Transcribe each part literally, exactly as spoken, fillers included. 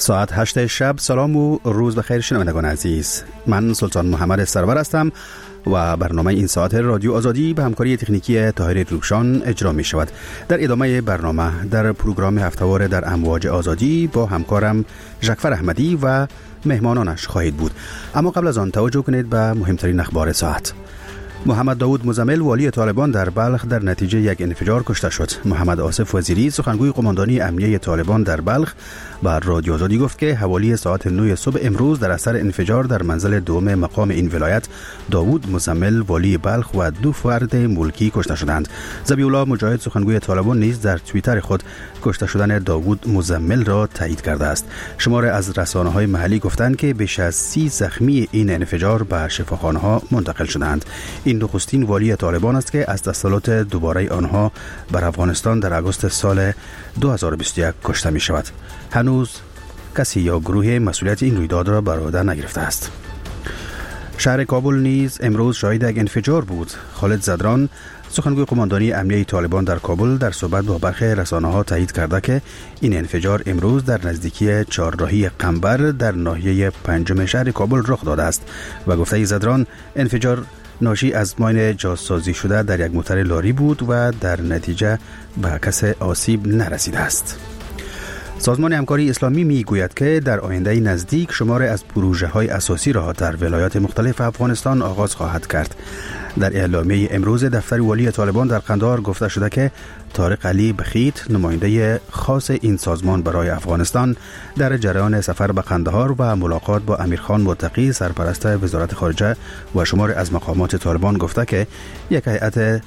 ساعت هشت شب. سلام و روز بخیر شنوندگان عزیز. من سلطان محمد سرور هستم و برنامه این ساعت رادیو آزادی به همکاری تکنیکی طاهر روشان اجرا می شود. در ادامه برنامه در پروگرام هفته‌وار در امواج آزادی با همکارم ژکفر احمدی و مهمانانش خواهید بود. اما قبل از آن توجه کنید به مهمترین اخبار ساعت. محمد داود مزمل والی طالبان در بلخ در نتیجه یک انفجار کشته شد. محمد آصف وزیری سخنگوی قماندانی امنیه طالبان در بلخ بر رادیو آزادی گفت که حوالی ساعت نه صبح امروز در اثر انفجار در منزل دوم مقام این ولایت داود مزمل والی بلخ و دو فرد ملکی کشته شدند. ذبیح الله مجاهد سخنگوی طالبان نیز در توییتر خود کشته شدن داود مزمل را تایید کرده است. شمار از رسانه‌های محلی گفتند که بیش از سی زخمی این انفجار به شفاخانه‌ها منتقل شدند. این نخستین والی طالبان است که از تسلط دوباره آنها بر افغانستان در آگوست سال دو هزار و بیست و یک کشته می شود. هنوز کسی یا گروه مسئولیت این رویداد را بر عهده نگرفته است. شهر کابل نیز امروز شاهد یک انفجار بود. خالد زدران سخنگوی قماندانی امنیه طالبان در کابل در صحبت با برخی رسانه‌ها تایید کرده که این انفجار امروز در نزدیکی چهارراهی قنبر در ناحیه پنجم شهر کابل رخ داده است و گفته زدران انفجار ناشی از ماین جاسازی شده در یک موتر لاری بود و در نتیجه به کس آسیب نرسیده است. سازمان همکاری اسلامی می گوید که در آینده نزدیک شمار از پروژه های اساسی را در ولایات مختلف افغانستان آغاز خواهد کرد. در اعلامیه امروز دفتر والی طالبان در قندهار گفته شده که طارق علی بخیت نماینده خاص این سازمان برای افغانستان در جریان سفر به قندهار و ملاقات با امیرخان متقی سرپرست وزارت خارجه و شمار از مقامات طالبان گفته که یک هیئت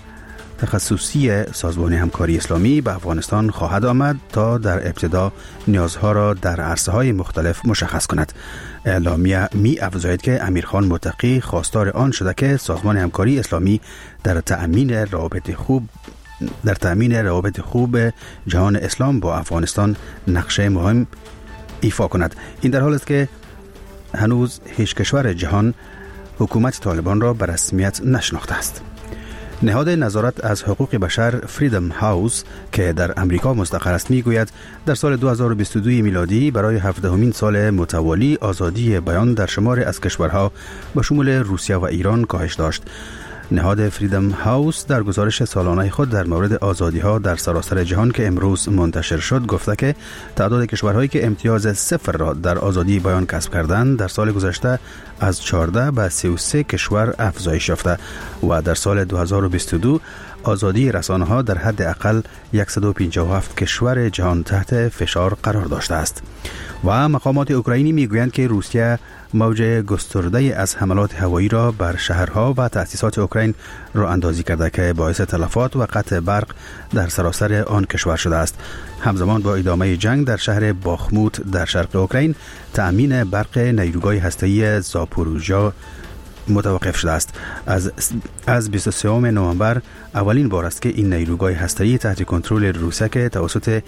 تخصصی سازمان همکاری اسلامی به افغانستان خواهد آمد تا در ابتدا نیازها را در عرصه‌های مختلف مشخص کند. اعلامیه می افزاید که امیرخان متقی خواستار آن شده که سازمان همکاری اسلامی در تأمین روابط خوب در تأمین روابط خوب جهان اسلام با افغانستان نقشه مهم ایفا کند. این در حال است که هنوز هیچ کشور جهان حکومت طالبان را به رسمیت نشناخته است. نهاد نظارت از حقوق بشر فریدم هاوس که در امریکا مستقر است میگوید در سال دو هزار و بیست و دو میلادی برای هفدهمین سال متوالی آزادی بیان در شمار از کشورها به شمول روسیه و ایران کاهش داشت. نهاد فریدم هاوس در گزارش سالانه خود در مورد آزادی‌ها در سراسر جهان که امروز منتشر شد گفته که تعداد کشورهایی که امتیاز صفر را در آزادی بیان کسب کردند در سال گذشته از چهارده به سی و سه کشور افزایش یافته و در سال دو هزار و بیست و دو آزادی رسانه‌ها در حد اقل صد و پنجاه و هفت کشور جهان تحت فشار قرار داشته است. و مقامات اوکراینی میگویند که روسیه موج گسترده از حملات هوایی را بر شهرها و تأسیسات اوکراین را اندازی کرده که باعث تلفات و قطع برق در سراسر آن کشور شده است. همزمان با ادامه جنگ در شهر باخموت در شرق اوکراین تأمین برق نیروگاه هسته‌ای زاپوروژیا متوقف شده است. از از بیست و سوم نوامبر اولین بار است که این نیروگاه هسته‌ای تحت کنترل روسیه که توسط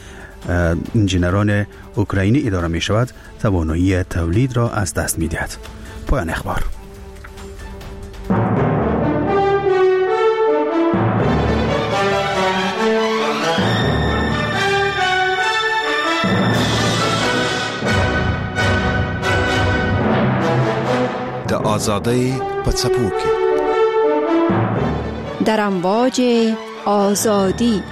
انجینران اوکراینی اداره می شود توانایی تولید را از دست می دهد. پایان اخبار. د آزادی په څپو کې در امواج آزادی.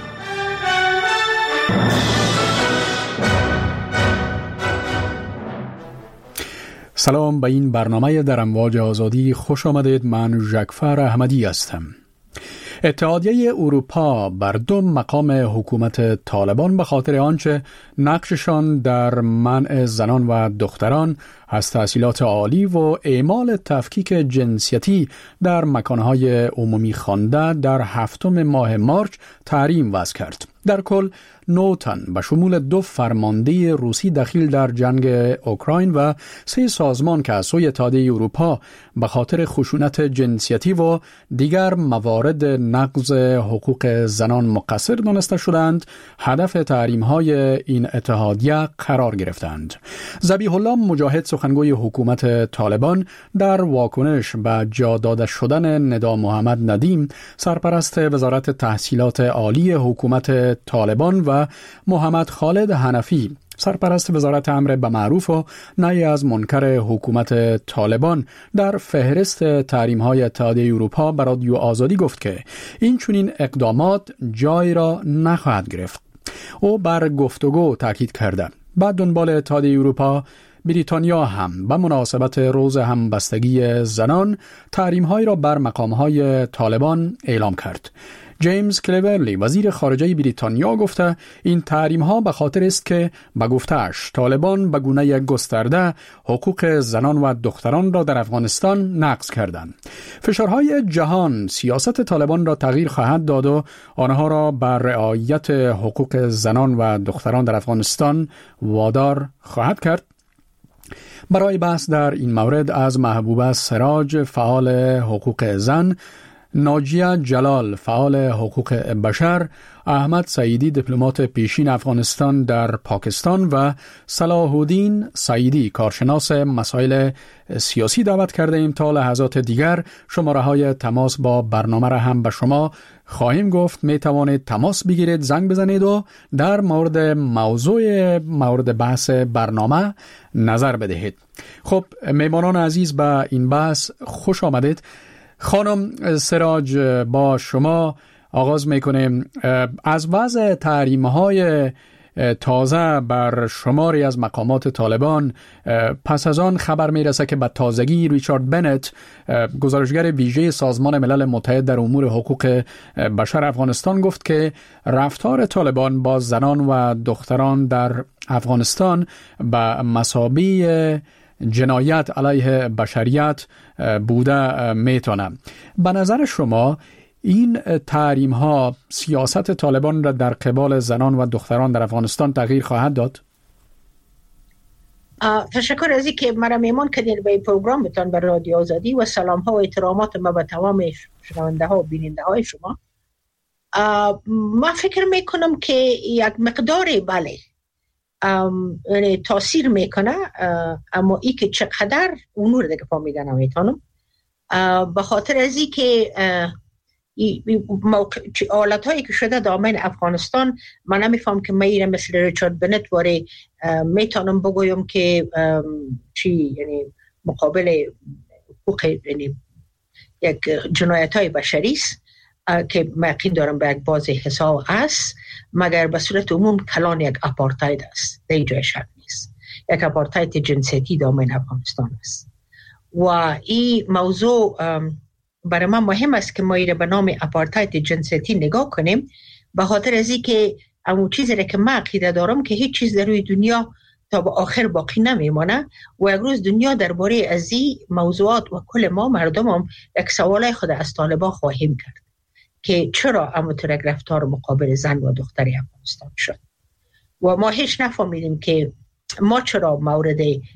سلام به این برنامه در امواج آزادی خوش آمدید. من ژکفر احمدی هستم. اتحادیه اروپا بر دو مقام حکومت طالبان به خاطر آنچه نقششان در منع زنان و دختران از تحصیلات عالی و اعمال تفکیک جنسیتی در مکانهای عمومی خوانده در هفتم ماه مارچ تحریم وضع کرد. در کل نه تن به شمول دو فرمانده روسی دخیل در جنگ اوکراین و سه سازمان که از سوی اتحادیه اروپا به خاطر خشونت جنسیتی و دیگر موارد نقض حقوق زنان مقصر دانسته شدند هدف تحریم‌های این اتحادیه قرار گرفتند. ذبیح الله مجاهد سخنگوی حکومت طالبان در واکنش به جا داده شدن ندا محمد ندیم سرپرست وزارت تحصیلات عالی حکومت طالبان و محمد خالد حنفی سرپرست وزارت امر به معروف و نهی از منکر حکومت طالبان در فهرست تحریم‌های اتحادیه اروپا به رادیو آزادی گفت که این چنین اقدامات جای را نخواهد گرفت. او بر گفتگو تاکید کرده. بعد دنبال اتحادیه اروپا، بریتانیا هم به مناسبت روز همبستگی زنان تحریم‌های را بر مقام‌های طالبان اعلام کرد. جیمز کلیورلی وزیر خارجه بریتانیا گفته این تحریم‌ها به خاطر است که به گفته‌اش طالبان به گونه گسترده حقوق زنان و دختران را در افغانستان نقض کردند. فشارهای جهان سیاست طالبان را تغییر خواهد داد و آنها را بر رعایت حقوق زنان و دختران در افغانستان وادار خواهد کرد. برای بحث در این مورد از محبوبه سراج فعال حقوق زن، ناجیه جلال فعال حقوق بشر، احمد سعیدی دیپلمات پیشین افغانستان در پاکستان و صلاح الدین سعیدی کارشناس مسائل سیاسی دعوت کرده ایم. تا لحظات دیگر شماره های تماس با برنامه را هم به شما خواهیم گفت. می توانید تماس بگیرید، زنگ بزنید و در مورد موضوع مورد بحث برنامه نظر بدهید. خب میمانان عزیز، به این بحث خوش آمدید. خانم سراج، با شما آغاز میکنیم. از وضع تحریم‌های تازه بر شماری از مقامات طالبان پس از آن خبر میرسه که به تازگی ریچارد بنت، گزارشگر ویژه سازمان ملل متحد در امور حقوق بشر افغانستان، گفت که رفتار طالبان با زنان و دختران در افغانستان به مثابه جنایت علیه بشریت بوده میتونه. به نظر شما این تحریم ها سیاست طالبان را در قبال زنان و دختران در افغانستان تغییر خواهد داد؟ تشکر از اینکه مرا میمان کردین به این پروگرام بتان به رادیو آزادی و سلام ها و احترامات ما به تمام شنونده ها و بیننده های شما. ما فکر میکنم که یک مقداری بله یعنی تاثیر میکنه، اما ای که چقدر اونو رو دیگه فهمیدن نمیتونم، به خاطر از ای که حالت هایی که شده دامن افغانستان من نمیفهم که میره مثل ریچارد بنت واره میتونم بگویم که چی یعنی مقابل حقوق یعنی یک جنایت های بشری است که مقید دارم به یک باز حساب است، مگر به صورت عموم کلان یک اپارتاید است. در اینجای شک نیست، یک اپارتاید جنسیتی دامن افغانستان است و این موضوع برای من مهم است که ما ایره به نام اپارتاید جنسیتی نگاه کنیم، به خاطر از این که اون چیزی که من عقیده دارم که هیچ چیز در روی دنیا تا به آخر باقی نمیمانه و یک روز دنیا درباره از این موضوعات و کل ما مردم هم یک سوال خود از طالبان خواهیم کرد که چرا اموتر رفتار مقابل زن و دختر افغانستان شد و ما هیچ نفهمیدیم که ما چرا مورد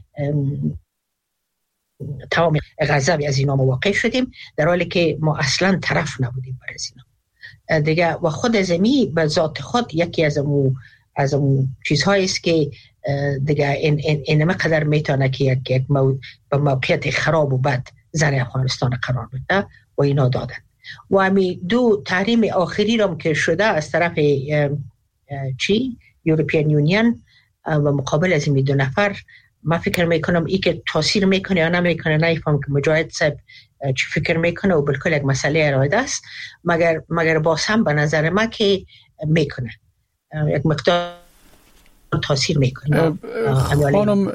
تمام غضب از اینا مواقع شدیم، در حالی که ما اصلا طرف نبودیم برای اینا دیگه. و خود زمین به ذات خود یکی از امو از امو چیزهایی است که دیگه این این این مقدر میتونه که یک یک موضوع به موقعیت خراب و بد زن افغانستان قرار بده و اینا دادن. و امی دو تحریم آخری رام که شده از طرف چی یوروپیان یونین و مقابل از این دو نفر، ما فکر میکنم ای که تاثیر میکنه یا نمیکنه نمیفهم که مجاهد صاحب چی فکر میکنه و بالکل یک مسئله اراده است، مگر مگر باز هم به نظر ما که میکنه یک مقدار تاثیر میکنه. خانم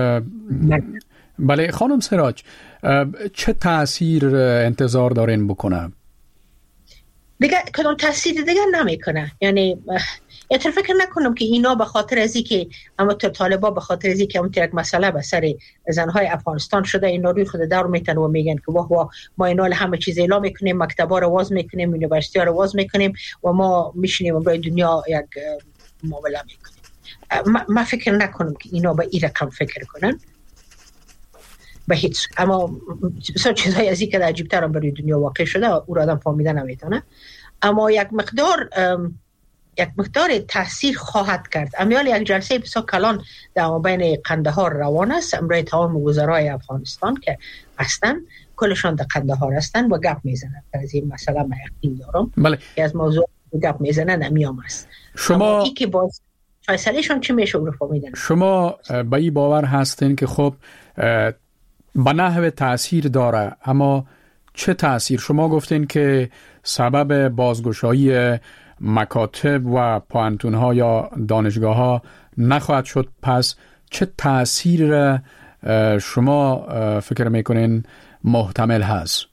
بله خانم سراج، چه تاثیر انتظار دارین بکنه؟ دیگه کدام تاثیر دیگه نمیکنه، یعنی اتر فکر نکنم که اینا به خاطر ازی که اما طالبا به خاطر ازی که همون یک مسئله به سر زنهای افغانستان شده اینا روی خود دور میتن و میگن که واه واه ما اینا همه چیز اعلام میکنیم، مکتبا رو واز میکنیم، یونیورسیتی ها رو واز میکنیم و ما میشینیم برای دنیا یک معامله میکنیم. ما, ما فکر نکنم که اینا به این رقم فکر کنن به هیچ، اما بسیار چیزهای ازی که عجیب تر هم برای دنیا واقع شده او را آدم فهمیده نمیتونه، اما یک مقدار یک مقدار تاثیر خواهد کرد. امیال یک جلسه بسیار کلان در بین قندهار روان است، امروی تمام وزرای افغانستان که هستن کلشان در قندهار هستن و گپ میزنن از این مسئله. من یقین دارم بله. که از موضوع گپ میزنن امیام است. شما ای که باز فیصلهشان چی میشه اروپا میدن. شما به این باور هستین که خب به نحو تأثیر داره، اما چه تأثیر؟ شما گفتین که سبب بازگشایی مکاتب و پوانتون‌ها یا دانشگاه‌ها نخواهد شد، پس چه تأثیر شما فکر میکنین محتمل هست؟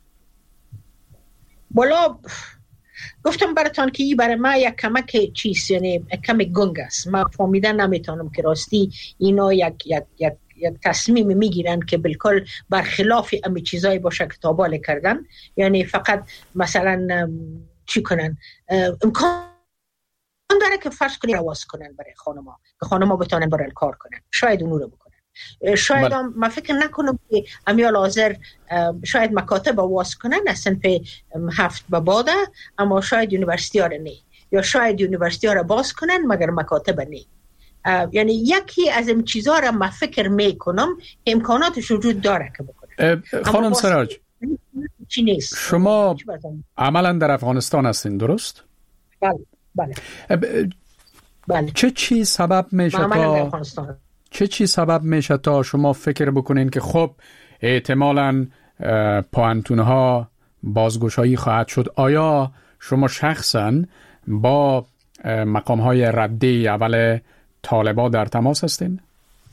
بالا گفتم براتان که این برای ما یک کمک چیز، یعنی کمی گنگ است. من فهمیدن نمیتونم که راستی اینا یک یک یک یک تصمیم میگیرن که بالکل برخلاف امی چیزایی باشه که تاباله کردن، یعنی فقط مثلا چی کنن، امکان داره که فرض کنی رواز کنن برای خانما که خانما بتونن برای کار کنن، شاید اونو رو بکنن. شاید هم من فکر نکنم که امیال حاضر شاید مکاتب واس کنن از صنف هفت به باده، اما شاید یونیورسیتی ها رو نه، یا شاید یونیورسیتی ها رو باز کنن مگر مکاتب نه. یعنی یکی از این چیزها رو من فکر میکنم که امکاناتش وجود داره که بکنن. خانم سراج، شما عملا در افغانستان هستین، درست؟ بله بله. بله. چه چی سبب میشه تا چه چی سبب میشه تا شما فکر بکنین که خب احتمالاً پوانتون‌ها بازگشایی خواهد شد؟ آیا شما شخصاً با مقام‌های رده اول طالبا در تماس هستین؟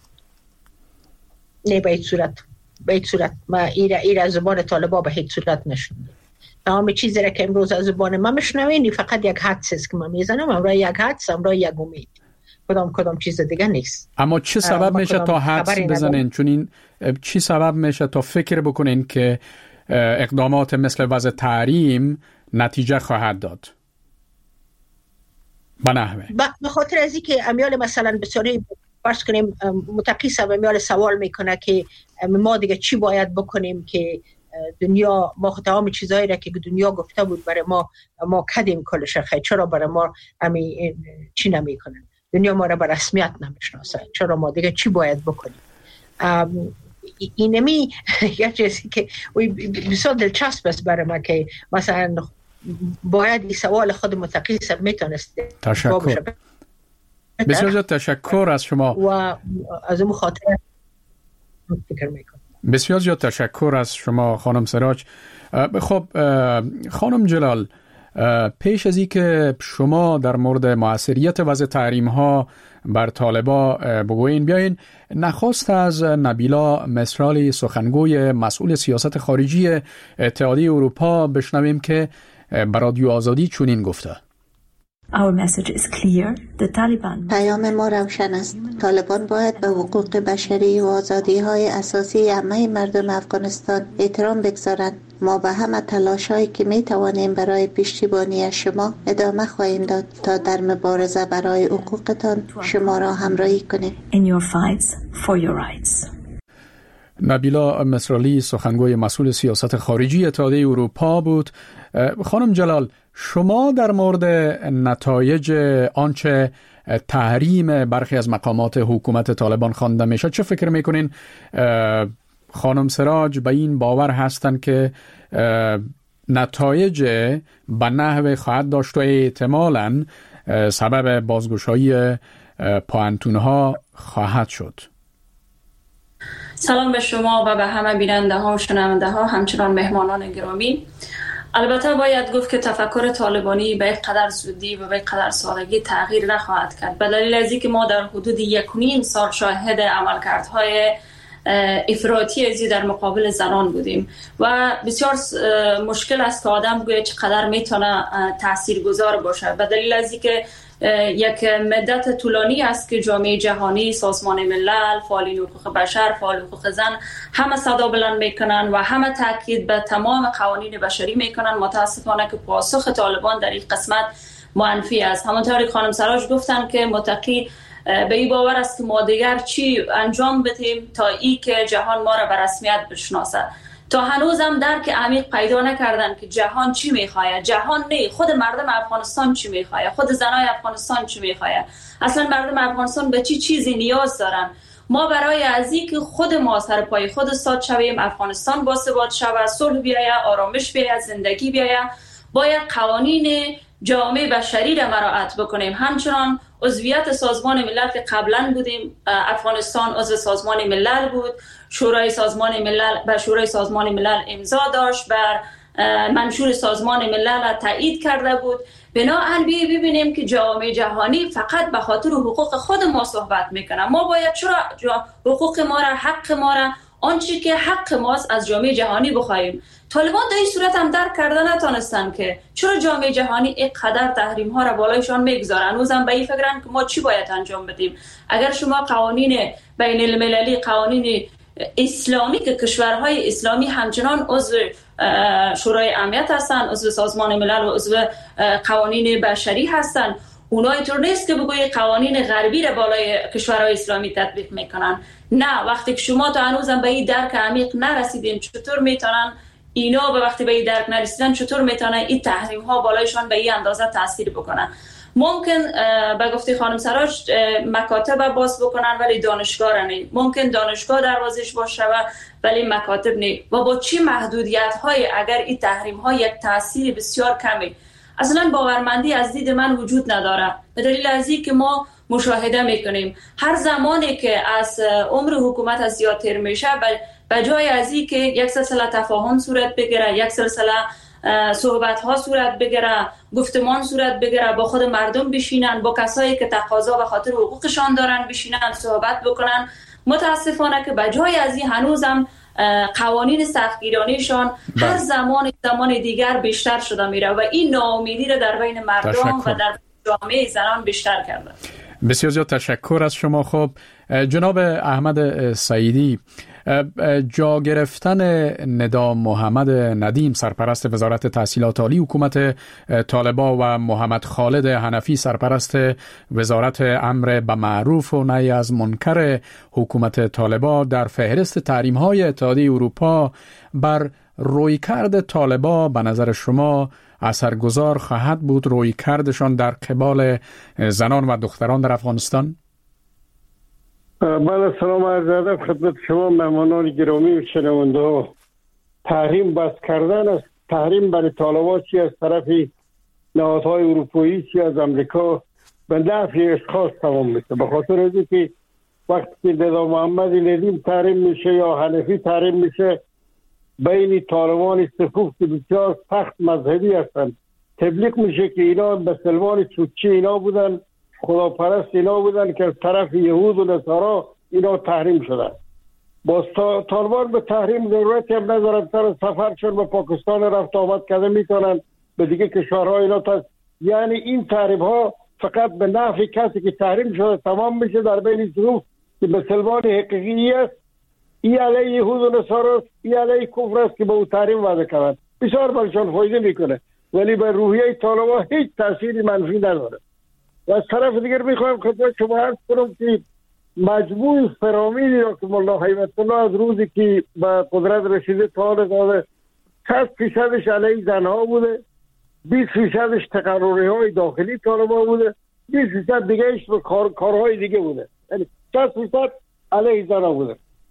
نه، به هیچ صورت به هیچ صورت ما ایره ایره از زبان طالبا به هیچ صورت نشنیدم. تمام چیزی را که امروز از زبان ما میشنوین فقط یک حدس است که من میزنم، امروز یک حدس، امروز یک امید، کدام کدام چیز دیگه نیست. اما چه سبب میشه تا حدس بزنین؟ چون این چی سبب میشه تا فکر بکنین که اقدامات مثل وضع تحریم نتیجه خواهد داد؟ به نحوه به خاطر از اینکه امیال مثلا بسیاری فرض کنیم متقی صاحب امیال سوال میکنه که ما دیگه چی باید بکنیم که دنیا ما تمام چیزایی را که دنیا گفته بود برای ما ما کدیم کلش خیر، چرا برای ما امی چی نمیکنن؟ دنیا ما را به رسمیت نمیشناسه، چرا ما دیگه چی باید بکنیم؟ اینمی یه چیزی که بسیار دلچسب است برای ما که مثلا باید این سوال خود متقی صاحب میتونست. تشکر، بسیار تشکر از شما و از اون خاطر فکر میکنم. بسیار زیاد تشکر از شما خانم سراج. خب خانم جلال، پیش از این که شما در مورد موثریت وضع تحریم ها بر طالبا بگوین، بیاین نخواست از نبیلا مصرالی سخنگوی مسئول سیاست خارجی اتحادیه اروپا بشنویم که بر رادیو آزادی چنین گفته. Our message is clear. The Taliban. پیام ما روشن است. طالبان باید به حقوق بشری و آزادی‌های اساسی همه مردم افغانستان احترام بگذارند. ما به همه تلاش‌هایی که می‌توانیم برای پشتیبانی شما ادامه خواهیم داد تا در مبارزه برای حقوقتان شما را همراهی کنیم. In your fights for your rights. نبیلا مصرالی سخنگوی مسئول سیاست خارجی اتحادیه اروپا بود. خانم جلال، شما در مورد نتایج آنچه تحریم برخی از مقامات حکومت طالبان خوانده میشه چه فکر میکنین؟ خانم سراج به این باور هستن که نتایج به نحو خواهد داشت و احتمالاً سبب بازگشایی پوانتون‌ها خواهد شد؟ سلام به شما و به همه بیننده ها و شنونده ها، همچنان مهمانان گرامی. البته باید گفت که تفکر طالبانی به یک قدر زودی و به یک قدر سادگی تغییر نخواهد کرد، به دلیل از اینکه ما در حدود یک و نیم سال شاهد عملکردهای افراطی ازی در مقابل زنان بودیم و بسیار مشکل است که آدم بگوید چقدر میتونه تاثیرگذار باشه، به دلیل از اینکه یک مدت طولانی است که جامعه جهانی، سازمان ملل، فعالین حقوق بشر، فعال حقوق زن همه صدا بلند میکنن و همه تاکید به تمام قوانین بشری میکنن. متاسفانه که پاسخ طالبان در این قسمت منفی است. همونطوری خانم سراج گفتن که متقی به این باور است که ما دیگر چی انجام بدیم تا ای که جهان ما را به رسمیت بشناسه. تا هنوز هم درک عمیق پیدا نکردن که جهان چی میخواه. جهان نه، خود مردم افغانستان چی میخواه، خود زنای افغانستان چی میخواه، اصلا مردم افغانستان به چی چیزی نیاز دارن. ما برای از این که خود ما سر پای خود ساد شویم، افغانستان باثبات شود، صلح بیاید، آرامش بیاید، زندگی بیاید، باید قوانین جامعه بشری را مراعات بکنیم. همچنان عضویت سازمان ملل که قبلا بودیم، افغانستان عضو سازمان ملل بود، شورای سازمان ملل به شورای سازمان ملل امضا داشت، بر منشور سازمان ملل تایید کرده بود. بنابراین ببینیم که جامعه جهانی فقط به خاطر حقوق خود ما صحبت میکنه. ما باید چرا حقوق ما را، حق ما را، آنچه که حق ماست از جامعه جهانی بخواهیم. طالبان در این صورت هم درک کرده نتونستن که چرا جامعه جهانی اینقدر تحریم ها را بالایشان میگذارن. هنوزم به این فکرن که ما چی باید انجام بدیم. اگر شما قوانین بین المللی، قوانین اسلامی که کشورهای اسلامی همچنان عضو شورای امنیت هستن، عضو سازمان ملل و عضو قوانین بشری هستن، اونا اینطور نیست که بگوی قوانین غربی را بالای کشورهای اسلامی تطبیق میکنن. نه، وقتی که شما تا هنوزم به این درک عمیق نرسیدین، چطور میتونن اینا به وقتی به این درک نرسیدن چطور میتونن این تحریم ها بالایشان به این اندازه تاثیر بکنن؟ ممکن به گفته خانم سراج مکاتب باز بکنن ولی دانشگاه نه. ممکن دانشگاه دروازش باشه و ولی مکاتب نه. و با چی محدودیت های اگر این تحریم ها یک تاثیر بسیار کمی، اصلا باورمندی از دید من وجود نداره. به دلیل از این که ما مشاهده میکنیم هر زمانی که از عمر حکومت از زیادتر میشه، به جای از این که یک سلسله تفاهم صورت بگیره، یک سلسله صحبت ها صورت بگیره، گفتمان صورت بگیره، با خود مردم بشینن، با کسایی که تقاضا به خاطر حقوقشان دارن بشینن صحبت بکنن، متاسفانه که به جای از این هنوزم قوانین سختگیرانیشان هر زمان زمان دیگر بیشتر شده میره و این ناامیدی را در بین مردم تشکر. و در جامعه زنان بیشتر کرده. بسیار زیاد تشکر از شما. خب جناب احمد سعیدی، جا گرفتن ندا محمد ندیم سرپرست وزارت تحصیلات عالی حکومت طالبان و محمد خالد حنفی سرپرست وزارت امر به معروف و نهی از منکر حکومت طالبان در فهرست تحریم‌های اتحادیه اروپا بر رویکرد طالبان به نظر شما اثرگذار خواهد بود؟ رویکردشان در قبال زنان و دختران در افغانستان؟ بله، سلام عرض ادب خدمت شما مهمانان گرامی و شنونده ها. تحریم بس کردن است، تحریم برای طالبان چی از طرف نهادهای اروپایی چی از امریکا به نفع اشخاص تمام میشه. به خاطر از اینکه وقتی که ندا محمد ندیم تحریم میشه یا حنفی تحریم میشه، بین طالبان صفوف که بسیار سخت مذهبی هستن تبلیغ میشه که اینا به سلمان چوچی اینا بودن، خداپرست اینا بودن که از طرف یهود و نصارا اینا تحریم شدن. با طالبان به تحریم ضرورتی هم ندارن، سر سفرشون به پاکستان رفت آمد کرده میتونن به دیگه کشورها اینا تا... یعنی این تحریم ها فقط به نفع کسی که تحریم شده تمام میشه در بین ظروف که به سلمان حقیقی است. ای علیه یهود و نصارا، ای علیه کفر است که به او تحریم وعده کردن، بسیار برشان فایده میکنه ولی به روحیه طالبان هیچ تأثیری منفی نداره. و از طرف دیگر میخوایم خدمت شما عرض کنم که مجموع فرامینی را که ملا هیبت الله از روزی که به قدرت رسیده تا حال داده شصت فیصدش علیه زنها بوده، بیست فیصدش تقرری های داخلی طالبان بوده، بیست فیصد دیگهش به کار، کارهای دیگه بوده، یعنی شصت فیصد علیه زنها بوده.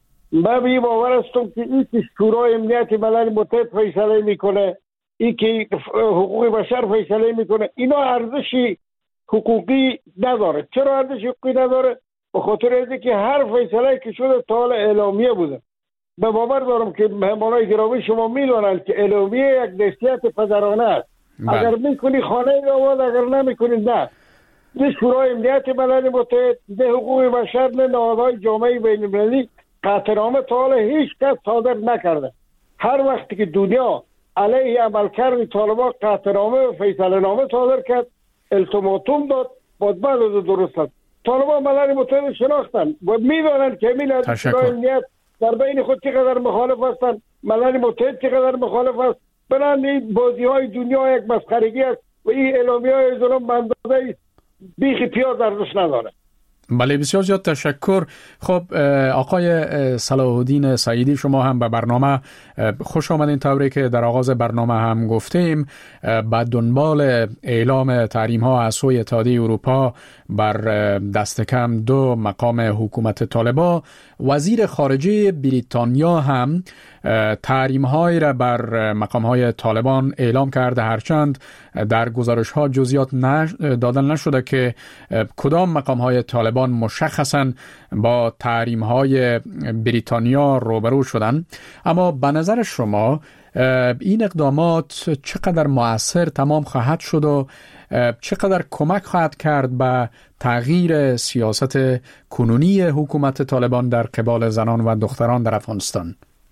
من به این باور هستم که این که شورای امنیت ملل متحد فیصله میکنه، این که حقوق بشر فیصله میکنه، اینا ارزشی حقوقی نداره. چرا ارزش حقوقی نداره؟ به خاطر اینکه که هر فیصله که شده تا حال اعلامیه بوده. به باور دارم که مهمانای گرامی شما میدونن که اعلامیه یک نصیحت پدرانه است. اگر میکنی خانه آباد، اگر نمیکنی نه. نه شورای امنیت ملل متحد، نه حقوق بشر، نه نهادهای جامعه بین المللی قطعنامه تا حال هیچ کس صادر نکرده. هر وقتی که دنیا علیه عملکرد طالبان قطعنامه و فیصله نامه صادر کرد، التیماتوم داد، بعد بعد درست. طالبان ملل متحد شناختن و میدونن که میل شورای امنیت در بین خود چقدر مخالف هستن، ملل متحد چقدر مخالف است. بنان این بازی های دنیا یک مسخرگی است و این اعلامیه های ظلم بندازه بیخ پیاز ارزش نداره. بله، بسیار زیاد تشکر. خب آقای صلاح الدین سعیدی، شما هم به برنامه خوش آمدین. طوری که در آغاز برنامه هم گفتیم، بعد دنبال اعلام تحریم ها از سوی اتحادیه اروپا بر دست کم دو مقام حکومت طالبان، وزیر خارجه بریتانیا هم تحریم های را بر مقام های طالبان اعلام کرده، هرچند در گزارش ها جزئیات دادن نشده که کدام مقام های طالبان مشخصا با تحریم های بریتانیا روبرو شدن. اما به نظر شما این اقدامات چقدر مؤثر تمام خواهد شد و چقدر کمک خواهد کرد به تغییر سیاست کنونی حکومت طالبان در قبال زنان و دختران در افغانستان؟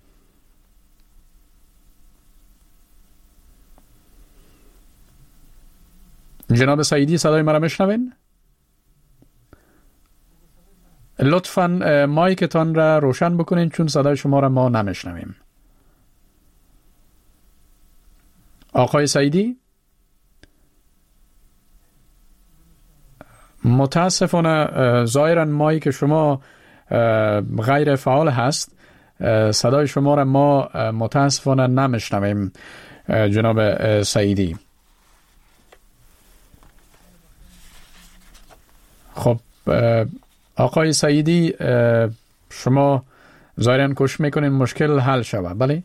جناب سعیدی، صدای مرا میشنوین؟ لطفاً مایکتان را روشن بکنین چون صدای شما را ما نمیشنویم. آقای سعیدی؟ متاسفانه ظاهراً مایک شما غیر فعال هست. صدای شما را ما متاسفانه نمیشنویم جناب سعیدی. خب آقای سعیدی، شما ظاهراً کوشش میکنین مشکل حل شود، بله؟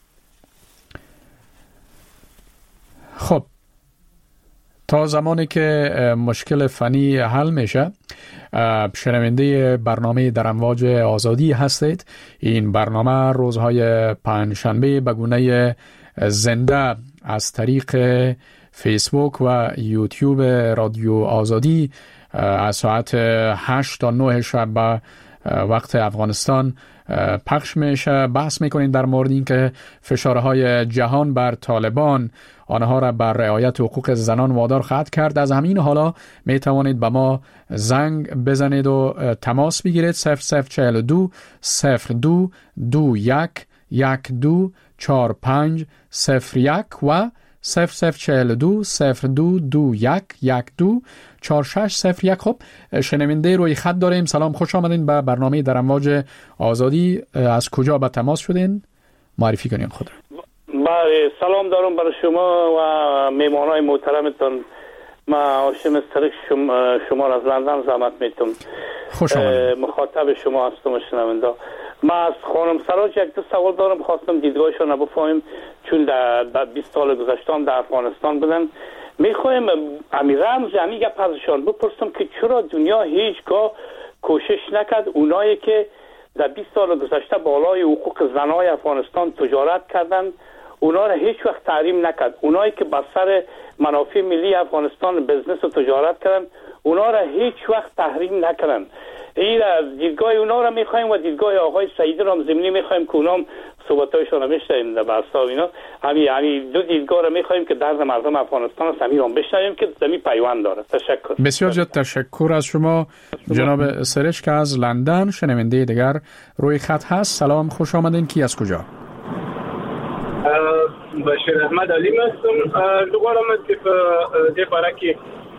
خب تا زمانی که مشکل فنی حل میشه، شنونده برنامه در امواج آزادی هستید. این برنامه روزهای پنجشنبه به گونه زنده از طریق فیسبوک و یوتیوب رادیو آزادی از ساعت هشت تا نه شب به وقت افغانستان پخش میشه. بحث میکنیم در مورد این که فشارهای جهان بر طالبان آنها را بر رعایت حقوق زنان وادار خواهد کرد. از همین حالا می توانید به ما زنگ بزنید و تماس بگیرید. صفر صفر چهل و دو صفر دو دو یک یک دو چهار پنج صفر یک و صفر صفر چهل و دو صفر دو دو یک یک دو چهار شش صفر یک. خب شنونده روی خط داریم. سلام، خوش آمدین به برنامه در امواج آزادی. از کجا به تماس شدین؟ معرفی کنین خود. بله، سلام دارم برای شما و میمانای محترمتون. ما هاشم استرک شما, شما را از لندن زحمت میتونم. خوش آمدید. مخاطب شما هستم شنونده. ما از خانم سراج یک دو سوال دارم، خواستم دیدگاهشون رو بفهمیم چون در بیست سال گذشته در افغانستان بودن. میخوایم امی رمز امی گپ ازشان بپرسم که چرا دنیا هیچگاه کوشش نکرد اونایی که در بیست سال گذشته بالای حقوق زنای افغانستان تجارت کردن اونا را هیچ وقت تحریم نکرد. اونایی که بر سر منافع ملی افغانستان بزنس و تجارت کردن اونا را هیچ وقت تحریم نکردن. این دیدگاه اونا را میخوایم و دیدگاه آقای سعیدی را هم ضمنی میخوایم که اونا هم صحبتایشون رو بشنویم در بحثا و اینا. همین همین دو دیدگاه را میخوایم که درد مردم افغانستان است، همین رو بشنویم که زمین پیوند داره. تشکر. بسیار زیاد تشکر از شما جناب سرشک از لندن. شنونده دیگر روی خط هست. سلام، خوش آمدین. کی از کجا؟ بشیر احمد علی هستم. دوباره مت په دې باره کې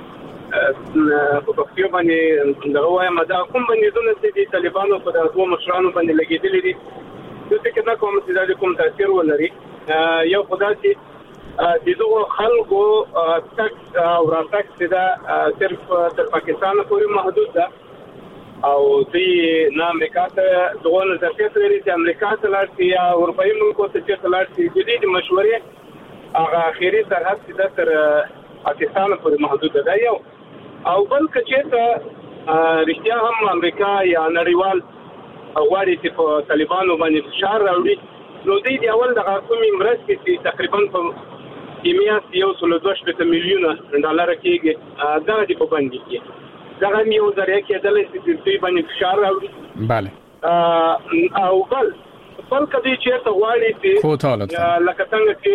په پښتو باندې دا وایم دا کوم بندیزونه چې د طالبانو په دغه مشرانو باندې لګیدلې دي د څه کې نه کوم چې دا کوم تاثیر ولري. یو خدای چې د دغه خلکو تک او راتک دا صرف تر پاکستان پورې محدود ده او دوی نه امریکا ته دغه نظریه لري چې امریکا ته لاړ شي یا اروپایي ملکو ته چې لاړ شي. د دې مشورې هغه اخیری سرحد چې تر پاکستان پورې محدود ده. یو او بل چې ته رښتیا هم امریکا یا نړیوال غواړي چې په طالبانو باندې فشار راوړي نو دوی د اول دغه کومې مرستې چې تقریبا په کیمیا یو سل دوه شپېته میلیونه ډالر کېږي دا د پابندي کې دغه یو ذریعہ کېدلی چې دوی باندې فشار راوړي. بله. او بل بل کدی چې ته غواړي چې لکه څنګه چې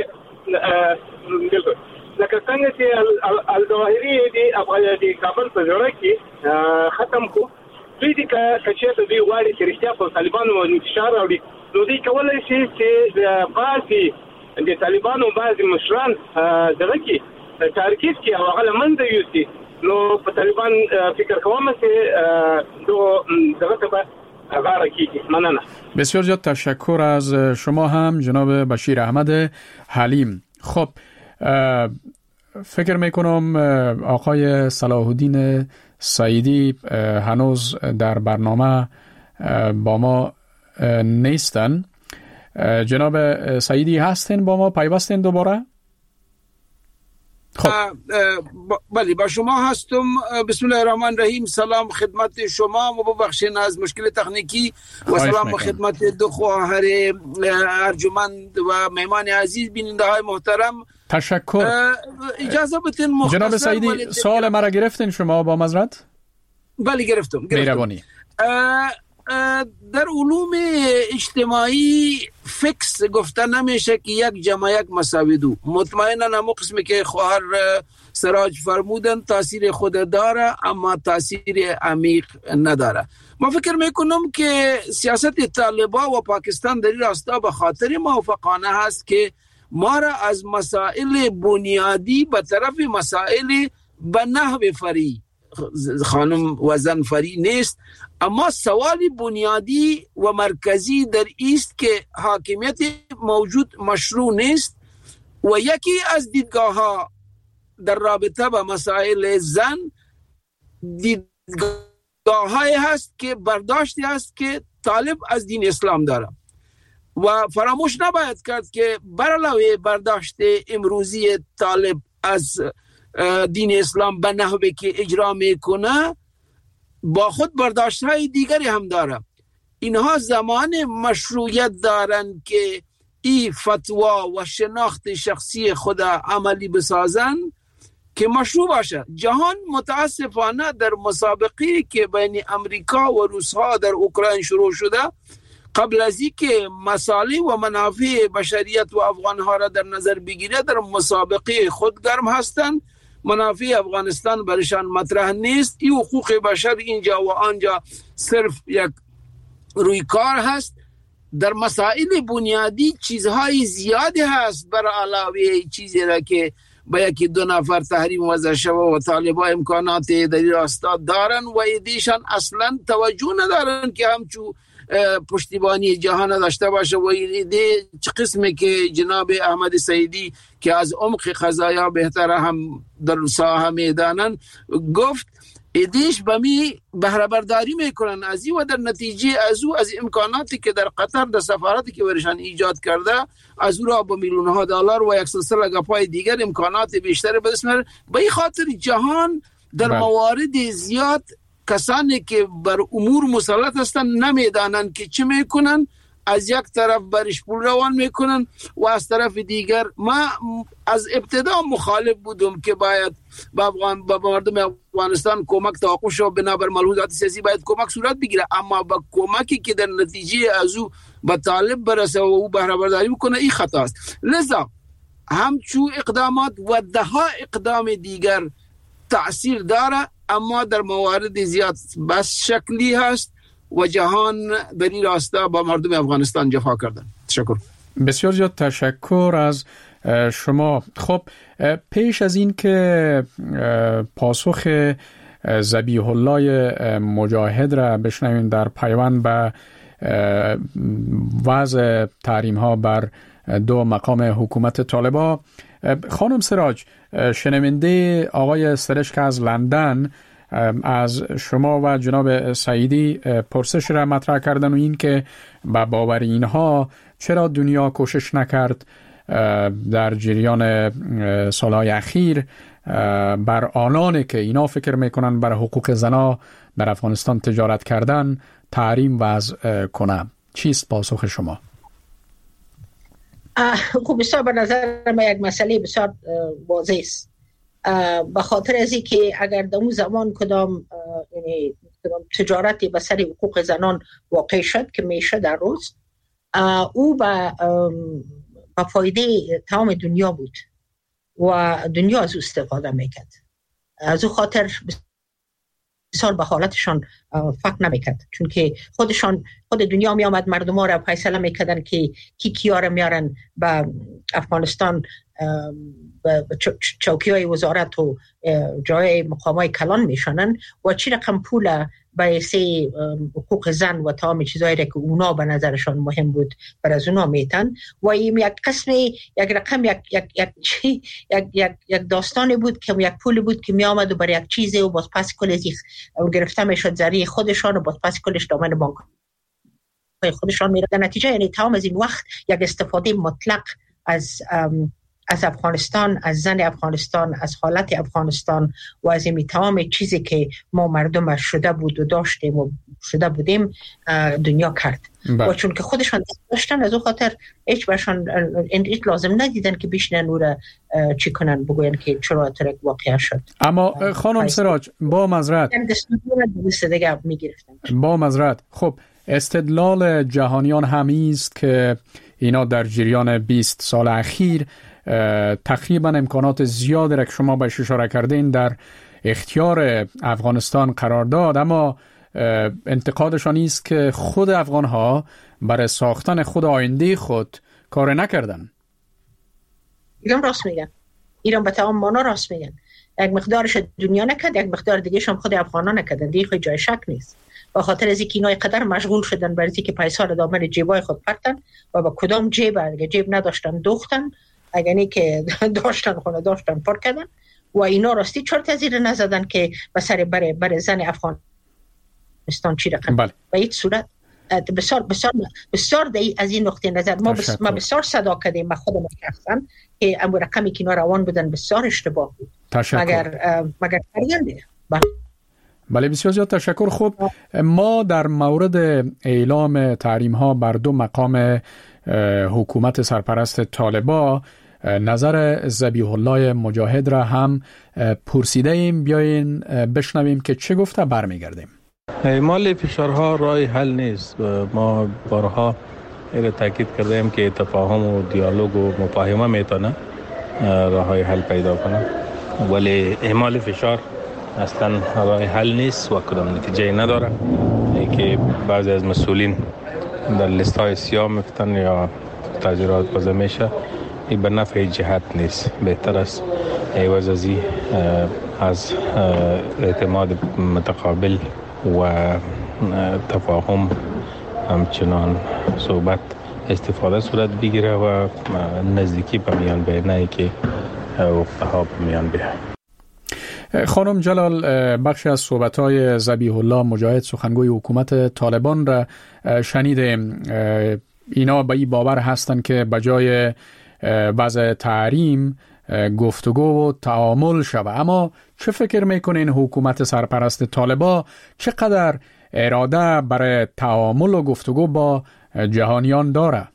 لکه څنګه چې الظاهري دی افغان دی کابل په جوړه کې ختم کو دوی دې چې ته دوی غواړي چې رښتیا په طالبانو باندې فشار راوړي نو دوی کولای شي چې د بعضي د طالبانو بعضي مشران دغه کې ترکیب کې او هغه منځ یوسي نو په طالبان فکر کوم چې دو دغه ته غاره کیږي. مننه. بسیار زیاد تشکر از شما هم جناب بشیر احمد حلیم. خب فکر میکنم آقای صلاح الدین سعیدی هنوز در برنامه با ما نیستن. جناب سعیدی هستین با ما، پیوستین دوباره؟ خب بله با شما هستم. بسم الله الرحمن الرحیم. سلام خدمت شما و ببخشید از مشکل تکنیکی و سلام خدمت دو خواهر ارجمند و مهمان عزیز بیننده های محترم. تشکر. اجازه بدین مختصر جناب سعیدی سوال مرا گرفتین شما با معذرت؟ بله گرفتم. مهربانی. در علوم اجتماعی فکس گفته نمیشه که یک جمع یک مساوی دو. مطمئنا همون قسمی که خواهر سراج فرمودن تاثیر خود داره اما تاثیر عمیق نداره. ما فکر میکنم که سیاست طالبان و پاکستان در این راستا به خاطر موافقانه هست که ما را از مسائل بنیادی به طرف مسائل به نحو فری خانم و زن فری نیست، اما سوال بنیادی و مرکزی در ایست که حاکمیت موجود مشروع نیست و یکی از دیدگاه ها در رابطه با مسائل زن دیدگاه های هست که برداشتی هست که طالب از دین اسلام داره و فراموش نباید کرد که برعلاوه برداشت امروزی طالب از دین اسلام به نحوی که اجرا میکنه با خود برداشت‌های دیگری هم داره. اینها زمان مشروعیت دارن که این فتوا و شناخت شخصی خود عملی بسازن که مشروع باشه. جهان متاسفانه در مسابقه که بین امریکا و روس‌ها در اوکراین شروع شده، قبل از اینکه مصالح و منافع بشریت و افغان‌ها را در نظر بگیره در مسابقه خود گرم هستند. منافع افغانستان برشان مطرح نیست. این حقوق بشر اینجا و آنجا صرف یک روی کار هست. در مسائل بنیادی چیزهای زیادی هست برای علاوه چیزی را که با یکی دو نفر تحریم وضع شده و طالبان امکانات در این راستا دارن و ایدیشان اصلا توجه ندارن که همچو پشتیبانی جهان داشته باشه و ایده چه قسمی که جناب احمد سعیدی که از عمق قضایا بهتره هم در ساحه میدانن گفت ایدیش به می بهره برداری میکنن از این و در نتیجه از او از امکاناتی که در قطر در سفارتی که برشان ایجاد کرده از او را با میلیون ها دلار و یک سلسله گپای دیگر امکانات بیشتر به دست میاره. به این خاطر جهان در بله. موارد زیاد کسانی که بر امور مسلط هستن نمیدانن که چه میکنن، از یک طرف برش پول روان میکنن و از طرف دیگر ما از ابتدا مخالف بودم که باید با افغان با مردم افغانستان کمک توقف شد، بنابر ملحوظات سیاسی باید کمک صورت بگیره، اما با کمکی که در نتیجه از او به طالب برسه و او بهره برداری میکنه این خطا است. لذا همچون اقدامات و ده ها اقدام دیگر تأثیر داره، اما در موارد زیاد بس شکلی هست و جهان در این راستا با مردم افغانستان جفا کردن. تشکر. بسیار زیاد تشکر از شما. خب پیش از این که پاسخ ذبیح الله مجاهد را بشنویم در پیوند به وضع تحریم ها بر دو مقام حکومت طالبان، خانم سراج، شنونده آقای سرشک از لندن از شما و جناب سعیدی پرسش را مطرح کردن و این که با باور اینها چرا دنیا کوشش نکرد در جریان سالهای اخیر بر آنانی که اینا فکر میکنن بر حقوق زنا در افغانستان تجارت کردن تحریم وضع کنه. چیست پاسخ شما؟ خب بسیار به نظر من یک مسئله بسیار واضح است، به خاطر از اینکه اگر در اون زمان کدام یعنی تجارتی به سر حقوق زنان واقع شد که میشه در روز، او به با فایده تمام دنیا بود و دنیا از او استفاده میکرد. از او خاطر بسیار به حالتشان فکر نمیکرد، چون که خودشان خود دنیا می آمد مردم ها را فیصله میکردن که کی کیا را میارن به افغانستان به چوکی های وزارت و جای مقام های کلان میشنن و چی رقم پول به سه حقوق زن و تمام چیزایی که اونا به نظرشان مهم بود بر از اونا میتن و این یک قسم یک رقم یک یک یک یک یک, یک داستانی بود که یک پول بود که می آمد و بر یک چیزی و باز پس کلش گرفته میشد ذریعه خودشان و باز پس کلش دامن بانک پای خودشان میره. در نتیجه یعنی تمام از این وقت یک استفاده مطلق از از افغانستان، از زن افغانستان، از حالت افغانستان و از این تمام چیزی که ما مردم شده بود و داشتیم و شده بودیم دنیا کرد. با. و چون که خودشان داشتن از او خاطر هیچ برشان این لازم ندیدن که بیشنن او را چی کنن، بگوین که چرا ترک واقع شد. اما خانم سراج با معذرت با معذرت خب استدلال جهانیان همی است که اینا در جریان بیست سال اخیر تقریبا امکانات زیادی را که شما بهش اشاره کردین در اختیار افغانستان قرار داد، اما انتقادشان است که خود افغانها برای ساختن خود آینده خود کار نکردن. ایران راست میگن، ایران به تمام معنا راست میگن. یک مقدارش دنیا نکرد، یک مقدار دیگه هم خود افغانا نکردن، دیگه خیلی جای شک نیست. به خاطر از اینکه اینا قدر مشغول شدن برای اینکه پیسا رو دامن جیبای خود پرتن و با کدام جیب اگه جیب نداشتن دوختن، اگه نه که داشتن خونه داشتن پر کردن و اینا راستی چرت از این نزدن که به سر بر بر زن افغانستان چی رقم. بله. به این صورت بسیار بسیار بسیار از این نقطه نظر ما بس ما بسیار صدا کردیم، ما خودمون شخصا که امر رقمی که اینا روان بودن بسیار اشتباه بود. تشکر. مگر مگر فرینده. بله. بله بسیار زیاد تشکر. خب ما در مورد اعلام تحریم ها بر دو مقام حکومت سرپرست طالبان نظر ذبیح الله مجاهد را هم پرسیده ایم. بیاین بشنویم که چه گفته، برمیگردیم. اعمال فشارها راه حل نیست. ما بارها این تاکید کرده ایم که تفاهم و دیالوگ و مفاهمه میتونه راه حل پیدا کنه، ولی اعمال فشار اصلا راه حل نیست و کدام نتیجه نداره. که بعضی از مسئولین در لیست‌های سیاه میفتن یا تغییرات وضع میشه، این به نفع جهت نیست. بهتر است عوض از از اعتماد متقابل و تفاهم همچنان صحبت استفاده صورت بگیره و نزدیکی به میان بیاین که وقتها به میان بیاین. خانم جلال، بخشی از صحبت‌های ذبیح الله مجاهد سخنگوی حکومت طالبان را شنیدیم. اینا به این باور هستند که بجای وضع تحریم گفتگو و تعامل شود. اما چه فکر میکنین حکومت سرپرست طالبان چقدر اراده برای تعامل و گفتگو با جهانیان داره؟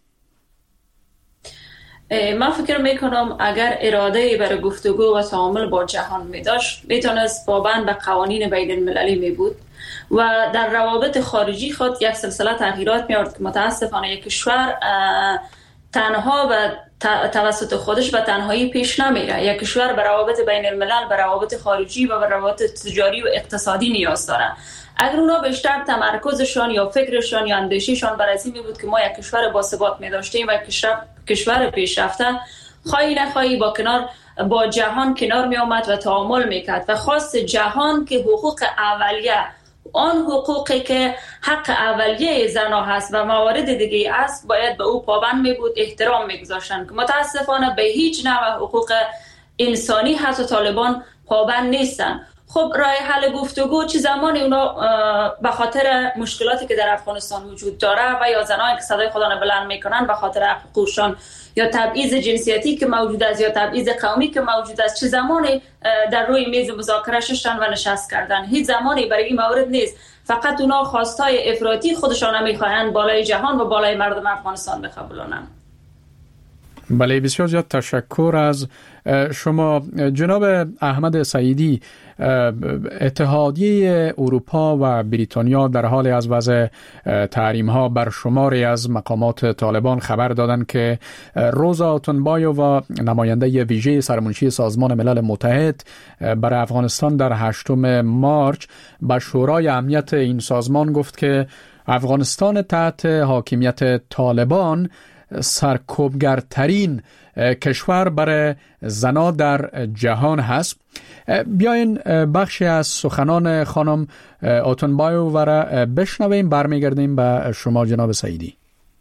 من فکر میکنم اگر اراده برای گفتگو و تعامل با جهان می داشت میتونست پابند به قوانین بین المللی می بود و در روابط خارجی خود یک سلسله تغییرات می آورد که متاسفانه یک کشور تنها و توسط خودش به تنهایی پیش نمیره. یک کشور به روابط بین الملل، به روابط خارجی و به روابط تجاری و اقتصادی نیاز داره. اگر اونا بیشتر تمرکزشان یا فکرشان یا اندیششان بر از این می بود که ما یک کشور با ثبات می داشتیم و کشور پیشرفته، خواهی نخواهی با کنار با جهان کنار می آمد و تعامل می کرد و خواست جهان که حقوق اولیه، آن حقوقی که حق اولیه زنها هست و موارد دیگه است، باید به او پابند می بود، احترام می گذاشتن که متاسفانه به هیچ نوع حقوق انسانی حتی طالبان پابند نیستن. خب راه حل گفتگو چه زمانی اونا به خاطر مشکلاتی که در افغانستان وجود داره و یا زنایی که صدای خدا را بلند میکنن به خاطر حقوقشان یا تبعیض جنسیتی که موجود است یا تبعیض قومی که موجود است، چه زمانی در روی میز مذاکره شدن و نشست کردن؟ هیچ زمانی برای این مورد نیست. فقط اونا خواستای افراطی خودشان میخواهند بالای جهان و بالای مردم افغانستان بقبولونن. بله بسیار زیاد تشکر از شما جناب احمد سعیدی. اتحادیه اروپا و بریتانیا در حال از وضع تحریم ها بر شماری از مقامات طالبان خبر دادند که روزا اوتونبایو و نماینده ویژه سرمنشی سازمان ملل متحد برای افغانستان در هشتم مارچ به شورای امنیت این سازمان گفت که افغانستان تحت حاکمیت طالبان سرکوبگرترین کشور برای زنا در جهان هست. بیاین بخشی از سخنان خانم اوتونبایو را بشنویم، برمیگردیم به شما جناب سعیدی.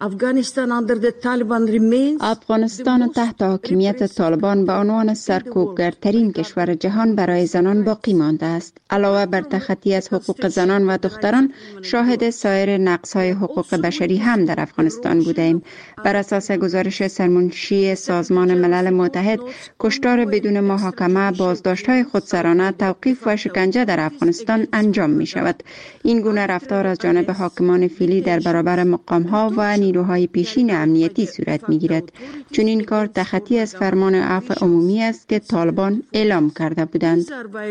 افغانستان تحت حاکمیت طالبان به عنوان سرکوبگرترین کشور جهان برای زنان باقی مانده است. علاوه بر تخطی از حقوق زنان و دختران، شاهد سایر نقض‌های حقوق بشری هم در افغانستان بودیم. بر اساس گزارش سرمنشی سازمان ملل متحد، کشتار بدون محاکمه، بازداشت‌های خودسرانه، توقیف و شکنجه در افغانستان انجام می شود. این گونه رفتار از جانب حاکمان فعلی در برابر مقام‌ها و نیروهای پیشین امنیتی صورت می‌گیرد. چون این کار تخطی از فرمان عفو عمومی است که طالبان اعلام کرده بودند.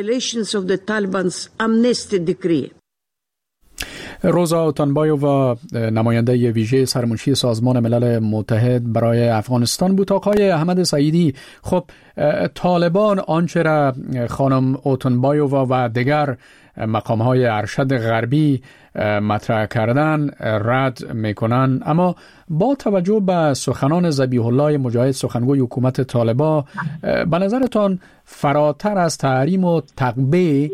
روزا اوتانبایووا نماینده ویژه سرمنشی سازمان ملل متحد برای افغانستان بود. آقای احمد سعیدی، خب طالبان آنچه را خانم اوتانبایووا و دیگر مقام‌های ارشد غربی مطرح کردن رد میکنن، اما با توجه به سخنان ذبیح الله مجاهد سخنگوی حکومت طالبان، به نظرتان فراتر از تحریم و تقبیه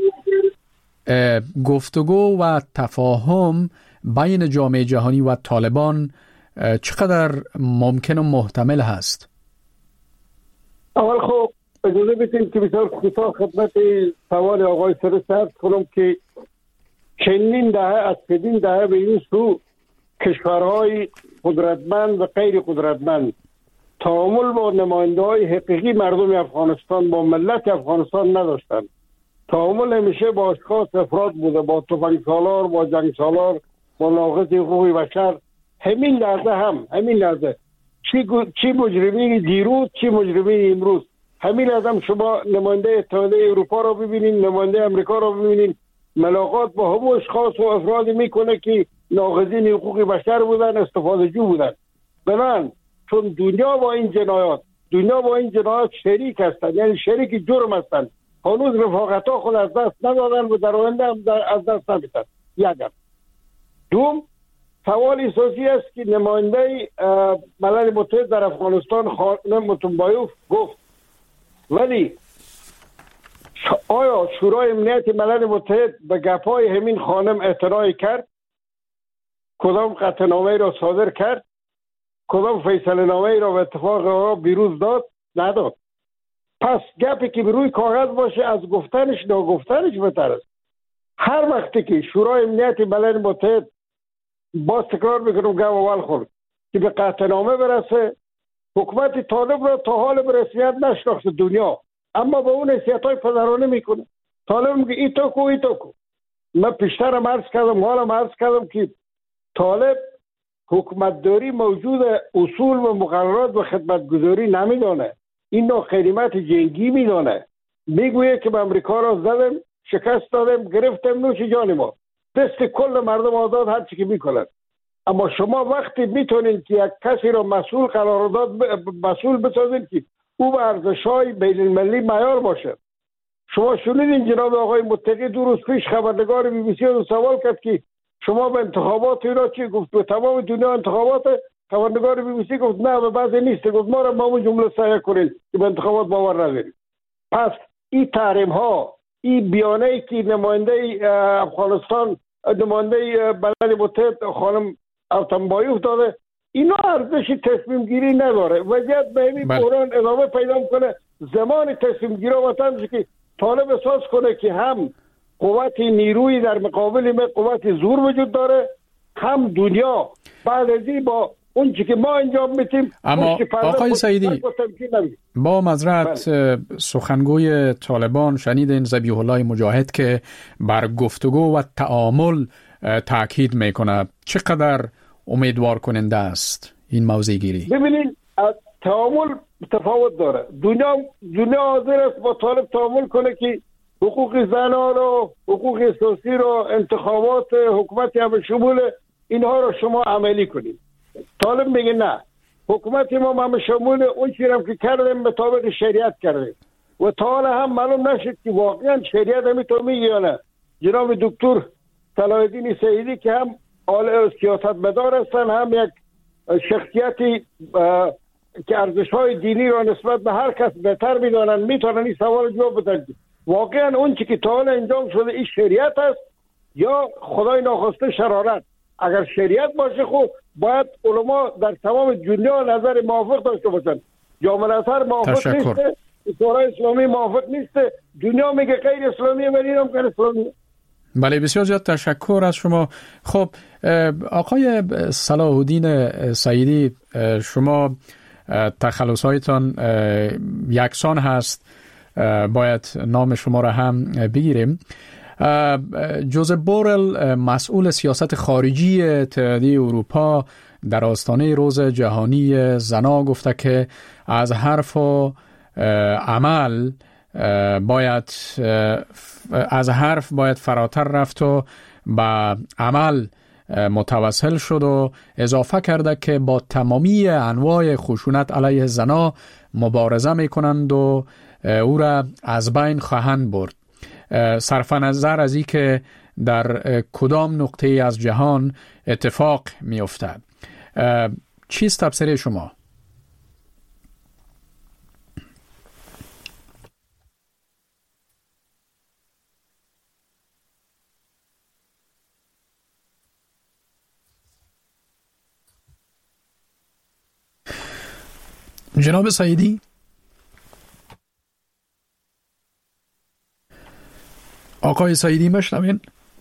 گفتگو و تفاهم بین جامعه جهانی و طالبان چقدر ممکن و محتمل هست؟ اول خب اجازه بدید که بسیار کوتاه خدمت سوال آقای سرس عرض کنم که چندین دهه از چندین دهه به این سو کشورهای قدرتمند و غیر قدرتمند تعامل با نماینده‌های حقیقی مردم افغانستان با ملت افغانستان نداشتند. تعامل همیشه با اشخاص افراد بوده، با تفنگسالار، با جنگسالار، با ناقض حقوق بشر. همین لحظه هم همین لحظه چی چی مجرمین دیروز، چی مجرمین امروز. همین لحظه هم شما نماینده اتحادیه اروپا رو ببینید، نماینده امریکا رو ببینید، ملاقات با همون اشخاص و افرادی میکنه که ناقضین حقوق بشر بودن، استفاده جو بودن. بنان چون دنیا با این جنایات دنیا با این جنایات شریک هستند، یعنی شریک جرم هستند، هنوز رفاقتا خود از دست ندادن و در آینده هم از دست نمیدن. یکم دوم، سوال اساسی است که نماینده ملل متحد در افغانستان خانم اوتانبایووا گفت، ولی آیا شورای امنیت ملل متحد به گپای همین خانم اعتراض کرد؟ کدام قطعنامه را صادر کرد؟ کدام فیصله نامه را به اتفاق را بیروز داد؟ نداد. پس گپی که به روی کاغذ باشه از گفتنش ناگفتنش بهتر است. هر وقتی که شورای امنیت ملل متحد، باز تکرار میکنم گپ اول خورد، که به قطعنامه برسه، حکومت طالب را تا حال به رسمیت نشناخته دنیا، اما به اون حیثیت‌های پدرانه میکنه. طالب میگه ای تو کو ای تو کو. من پیشترم عرض کردم، حالم عرض کردم که طالب حکومتداری موجود اصول و مقررات و خدمتگزاری نمیدانه. این نوع قیمت جنگی میدانه. میگویه که به امریکا را زدم، شکست دادم، گرفتم نوش جان ما، دست کل مردم آزاد هر چی که میکنن. اما شما وقتی میتونید که یک کسی را مسئول قرار داد مسئول بسازید که او به ارزش‌های بین المللی معیار باشه. شما شنیدین جناب آقای متقی دو روز پیش خبرنگار بی بی سی رو سوال کرد که شما به انتخابات ایران چی گفت؟ به تمام دنیا انتخابات. خبرنگار بی بی سی گفت نه به بعضی نیست. گفت ما را با اون جمله صحیح کنید که به انتخابات باور ندارید. پس این تحریم ها، این بیانیه‌ای که نماینده افغانستان، نماینده ملل متحد خانم اوتانبایووا داده، اینا ارزش تصمیم گیری نداره. وضعیت به این بحران ادامه پیدا میکنه. زمان تصمیم گیری وطن که طالب احساس کنه که هم قوت نیروی در مقابل قوت زور وجود داره، هم دنیا بعد از این با اون چی که ما انجام میتیم. اما آقای سعیدی، با معذرت، سخنگوی طالبان شنیدین ذبیح الله مجاهد که بر گفتگو و تعامل تاکید میکنه. چقدر امیدوار کننده است این موضوع گیری؟ ببینید تعامل تفاوت داره. دنیا دنیا حاضر است با طالب تعامل کنه که حقوق زنان رو، حقوق اساسی رو، انتخابات حکومت هم شمول اینها رو شما عملی کنید. طالب میگه نه، حکومت ما هم شمول اون چیزی هم که کردیم به طابق شریعت کردیم و تا حالا هم معلوم نشد که واقعا شریعت همینطور میگه یا نه. جناب دکتر صلاح الدین سعیدی که هم آل سیاستمدار هستن، هم یک شخصیتی که ارزش‌های دینی را نسبت به هر کس بهتر می‌دانند، میتونن این سوال جواب بدن. واقعا اون چی که تا حالا انجام شده این شریعت است یا خدای ناخواسته شرارت؟ اگر شریعت باشه خب باید علما در تمام دنیا نظر موافق داشته باشند. جامعه نصر موافق نیست، شورای اسلامی موافق نیست، دنیا میگه غیر اسلامی ولی اینم غیر اسلامی. بله بسیار زیاد تشکر از شما. خب آقای صلاح الدین سعیدی، شما تخلص‌هایتان یکسان هست، باید نام شما را هم بگیریم. جوزف بورل، مسئول سیاست خارجی اتحادیه اروپا، در آستانه روز جهانی زنا گفته که از حرف و عمل باید از حرف باید فراتر رفت و به عمل متوسل شد و اضافه کرده که با تمامی انواع خشونت علیه زنا مبارزه می کنند و او را از بین خواهند برد، صرف نظر از این که در کدام نقطه از جهان اتفاق می افتد. چیست تفسیر شما؟ جناب سعیدی؟ آقای سعیدی مشنوین؟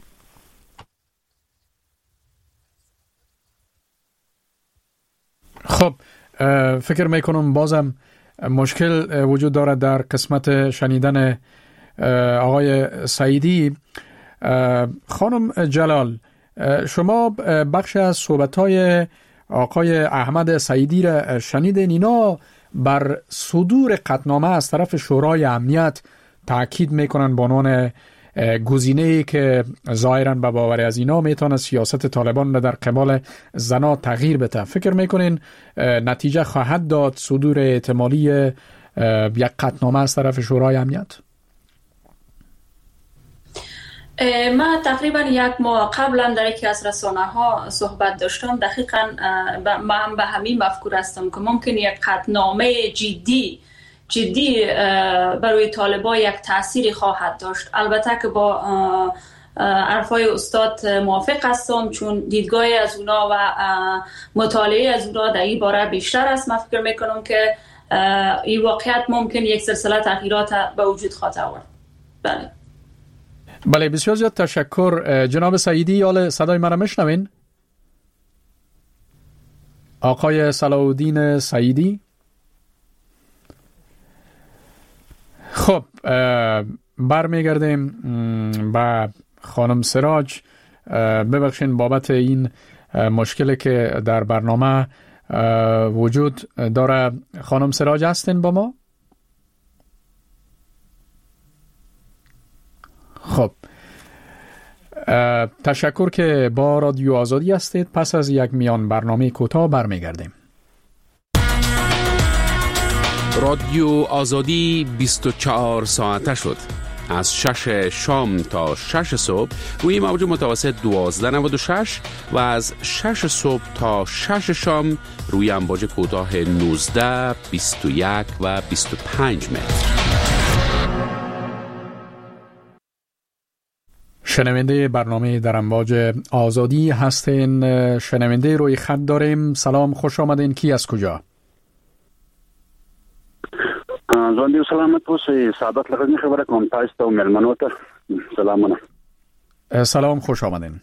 خب فکر میکنم بازم مشکل وجود دارد در قسمت شنیدن آقای سعیدی. خانم جلال، شما بخش از صحبت‌های آقای احمد سعیدی را شنیدین. اینا بر صدور قطعنامه از طرف شورای امنیت تاکید میکنن به عنوان گزینه‌ای که ظاهراً به باور از اینا میتونه سیاست طالبان را در قبال زنا تغییر بده. فکر میکنین نتیجه خواهد داد صدور احتمالی یک قطعنامه از طرف شورای امنیت؟ ما تقریبا یک ماه قبل هم در یکی از رسانه ها صحبت داشتم. دقیقا ما هم به همین مفکور هستم که ممکن یک قطعنامه جدی جدی برای طالبان یک تأثیری خواهد داشت. البته که با حرفای استاد موافق هستم، چون دیدگاه از اونا و مطالعه از اونا در این باره بیشتر است. من فکر میکنم که این واقعیت ممکن یک سلسله تغییرات به وجود خواهد آورد. بله بله بسیار زیاد تشکر. جناب سعیدی، یال صدای مرا میشنوین؟ آقای صلاح الدین سعیدی؟ خب برمیگردیم با خانم سراج. ببخشین بابت این مشکلی که در برنامه وجود داره. خانم سراج هستین با ما؟ خب تشکر که با رادیو آزادی هستید. پس از یک میان برنامه کوتاه برمیگردیم. رادیو آزادی بیست و چهار ساعته شد. از شش شام تا شش صبح روی موج متوسط دوازده نود و شش و از شش صبح تا شش شام روی امواج کوتاه نوزده، بیست و یک و بیست و پنج متر. شنونده برنامه در امواج آزادی هستین. شنونده روی خط داریم. سلام، خوش آمدین. کی از کجا؟ زندگی و سلامت باشی. سعادت لغزنی خبره کنم تایست و ملمنو تا سلامونه. سلام، خوش آمدین.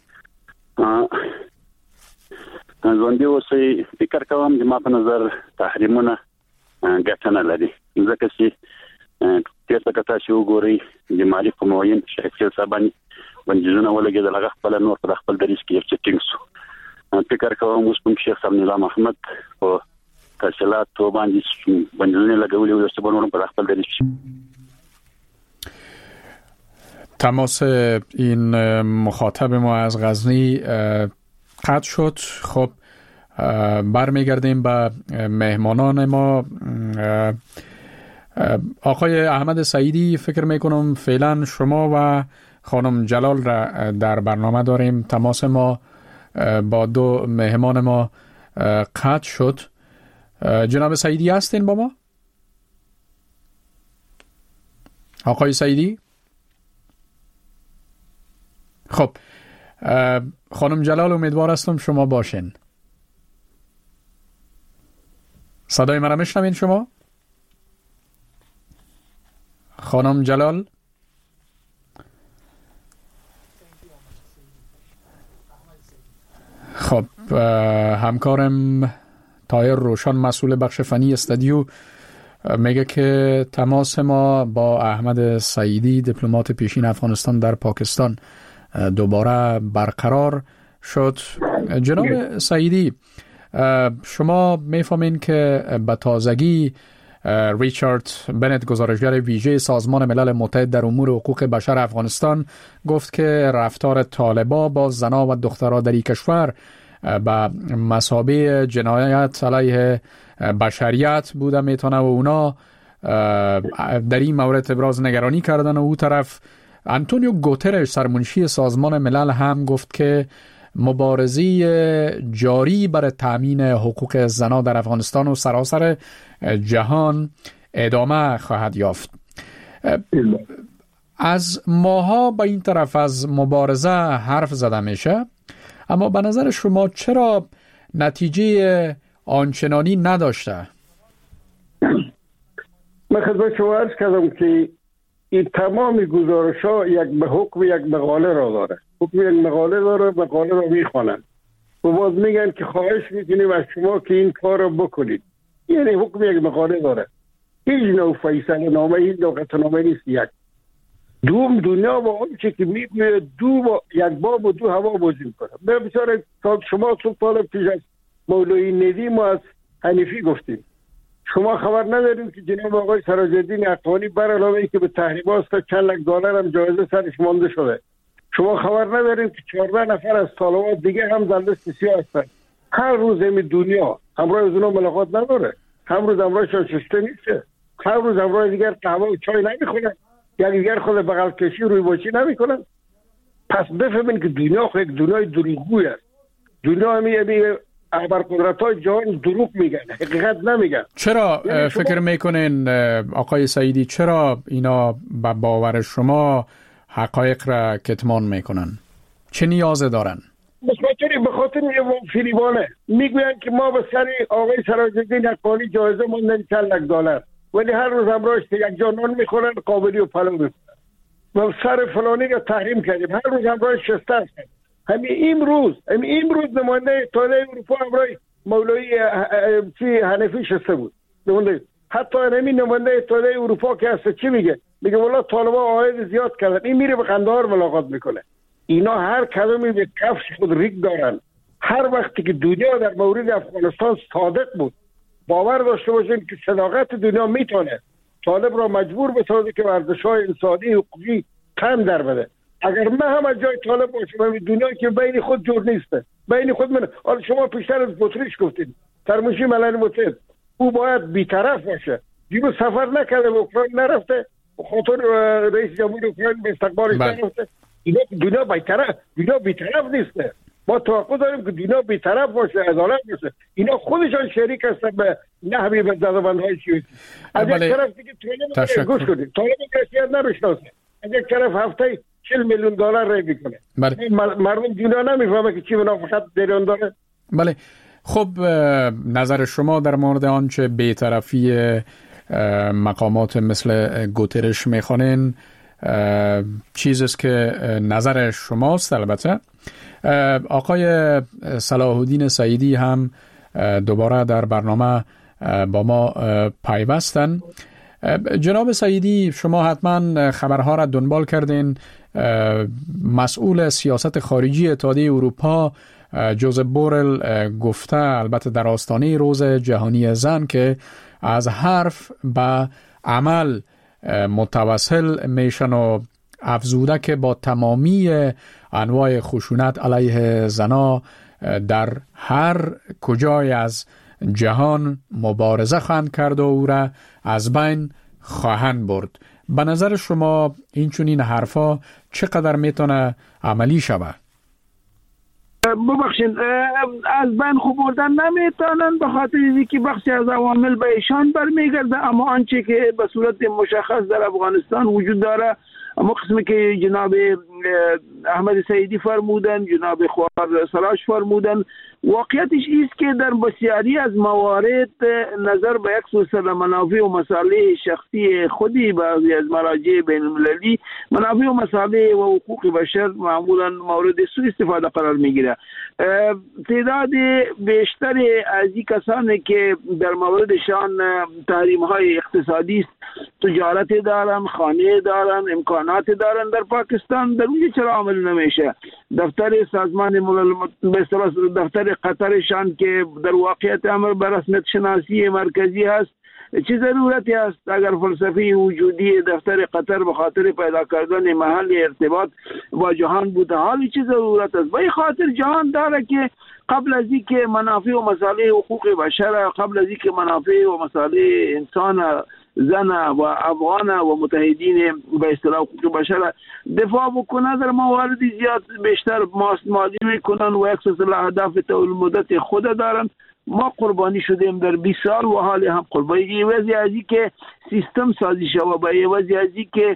زندگی و سی فکر کوم که ما په نظر تحریمونه ګټه نه لري، ځکه چې تیرته که تاسو وګورئ د مالي قوموین شیخ صاحبانی بندیزونه ولګېدل، هغه خپل نور پر خپل دریځ کې یو ټینګ شو. فکر کوم اوس کوم شیخ صاحب نظام احمد او تحصیلات تو باندې بندیزونه لګولي او څه بنور پر خپل دریځ شي. تماس این مخاطب ما از غزنی قطع شد. خب برمیگردیم به مهمانان ما. آقای احمد سعیدی، فکر میکنم فعلا شما و خانم جلال را در برنامه داریم. تماس ما با دو مهمان ما قطع شد. جناب سعیدی هستین با ما؟ آقای سعیدی؟ خب خانم جلال، امیدوار هستم شما باشین. صدای من را میشنوین شما؟ خانم جلال؟ خب همکارم طاهر روشن مسئول بخش فنی استودیو میگه که تماس ما با احمد سعیدی دیپلمات پیشین افغانستان در پاکستان دوباره برقرار شد. جناب سعیدی، شما میفهمین که به تازگی ریچارد بنت گزارشگر ویژه سازمان ملل متحد در امور حقوق بشر افغانستان گفت که رفتار طالبا با زنان و دخترها در این کشور به مثابه جنایت علیه بشریت بوده میتونه و اونا در این مورد ابراز نگرانی کردن. و او طرف انتونیو گوترش سرمنشی سازمان ملل هم گفت که مبارزی جاری برای تامین حقوق زنان در افغانستان و سراسر جهان ادامه خواهد یافت. از ماها به این طرف از مبارزه حرف زده میشه، اما به نظر شما چرا نتیجه آنچنانی نداشته؟ من خدمت شما عرض کردم که این تمام گزارش ها یک به حکم یک مقاله را داره، حکم یک مقاله داره، مقاله را میخوانند و باز میگن که خواهش میکنیم از شما که این کار را بکنید. یعنی حکم یک مقاله داره، هیچ نوع فیصله نامه، هیچ نوع قطعنامه نیست. یک دوم دنیا با اون چه که میگویه دو با یک باب و دو هوا بازی میکنه. به بسیار شما صبح طالب پیش از مولوی ندیم و از حنیفی گفتیم، شما خبر نداریم که جناب آقای سراج‌الدین اقوانی بر علاوه ای که به تحریمات تا چند لک دلار هم جایزه سرش مانده شده، شما خبر نداریم که چهارده نفر از طالبان دیگه هم در لیست سیاه هستند. هر روز همین دنیا همراه از اونا ملاقات نداره، هر روز همراهشان شسته نیست، هر روز همراه دیگر قهوه و چای نمیخورن، یا دیگر خود بغل کشی روی باشی نمیکنن. پس بفهمین که دنیا خود یک دنیای دروغگوی است. دنیا همی همی ابرقدرت‌های جهان دروغ میگن، حقیقت نمیگن. چرا یعنی فکر میکنین آقای سعیدی چرا اینا با باور شما حقایق را کتمان میکنن؟ چه نیاز دارن؟ بخاطر بخاطر فریبانه میگوین که ما به سر آقای سراج‌الدین اقوانی جایزه ماندن چند لک دلار، ولی هر روز همراهش یک جانان میخورن، قابلی و پلو میخورن و سر فلانی را تحریم کردیم، هر روز همراهش شسته هستن. همین امروز همین امروز نماینده اتحادیه اروپا همراه مولوی چی حنفی شسته بود. نماینده حتی همین نماینده اتحادیه اروپا که هست چی میگه؟ میگه والا طالبان عاید زیاد کردن. این میره به قندهار ملاقات میکنه. اینا هر کدومی به کفش خود ریگ دارن. هر وقتی که دنیا در مورد افغانستان صادق بود، باور داشته باشین که صداقت دنیا میتونه طالب را مجبور بسازه که ورزش‌های انسانی حقوقی کم در بده. اگر من هم از جای طالب باشم، همین دنیا که بین خود جور نیسته، بین خود من. حالا شما پیشتر از بطریش گفتید سرمنشی ملل متحد، او باید بی‌طرف باشه. دیگه سفر نکرده، به اوکراین نرفته، خاطر رئیس جمهور اوکراین به استقبالش نرفته. اینا دنیا بی‌طرف، دنیا بی‌طرف نیسته. ما توقع داریم که دنیا بی‌طرف باشه، عدالت باشه. اینا خودشان شریک هستن به نحوی به دادبندهای سیاسی. از یک طرف دیگه طالب گوش کنید، طالب کسیت نمیشناسه. از یک طرف هفته چهل میلیون دلار رای میکنه. بله. مردم دنیا نمیفهمه که چی منافقت درون داره. بله. خب نظر شما در مورد آنچه بی‌طرفی مقامات مثل گوترش میخوانین چیزی است که نظر شماست. البته آقای صلاح الدین سعیدی هم دوباره در برنامه با ما پیوستن. جناب سعیدی، شما حتما خبرها را دنبال کردین. مسئول سیاست خارجی اتحادیه اروپا جوزف بورل گفته، البته در آستانه روز جهانی زن، که از حرف به عمل متوسل میشن و افزوده که با تمامی انواع خشونت علیه زنا در هر کجای از جهان مبارزه خواهند کرد و او را از بین خواهند برد. به نظر شما این چنین حرفا چقدر میتونه عملی شود؟ ببخشید، از بین خوب بردن نمیتونن به خاطر اینکه بخشی از عوامل به ایشان برمیگرده، اما آنچه که به صورت مشخص در افغانستان وجود داره، اما قسمی که جناب احمد سعیدی فرمودن، جناب خوار سراج فرمودن، واقعیتش ایست که در بسیاری از موارد نظر به یک سلسله منافع و مصالح شخصی خودی بعضی از مراجع بین المللی، منافع و مصالح و حقوق بشر معمولا مورد سوء استفاده قرار میگیره. تعداد بیشتر از این کسانی که در موردشان تحریم های اقتصادی است، تجارت دارن، خانه دارن، امکانات دارن در پاکستان، در اونجا چرا عمل نمیشه؟ دفتر سازمان ملل متحد، دفتر قطرشان که در واقعیت امر به رسمیت شناسی مرکزی هست، چه ضرورتی است اگر فلسفه وجودی دفتر قطر به خاطر پیدا کردن محل ارتباط با جهان بوده، حالی چه ضرورت است؟ به این خاطر جهان داره که قبل از اینکه منافع و مصالح حقوق بشر، قبل از اینکه منافع و مصالح انسان، زن و افغان و متحدین به اصطلاح حقوق بشر دفاع بکنه، در موارد زیاد بیشتر مالی میکنن و یک سلسله اهداف طول مدت خود دارن. ما قربانی شدیم در بیست سال و حال هم قربانی وضعی ازی که سیستم سازی شده، با وضعی ازی که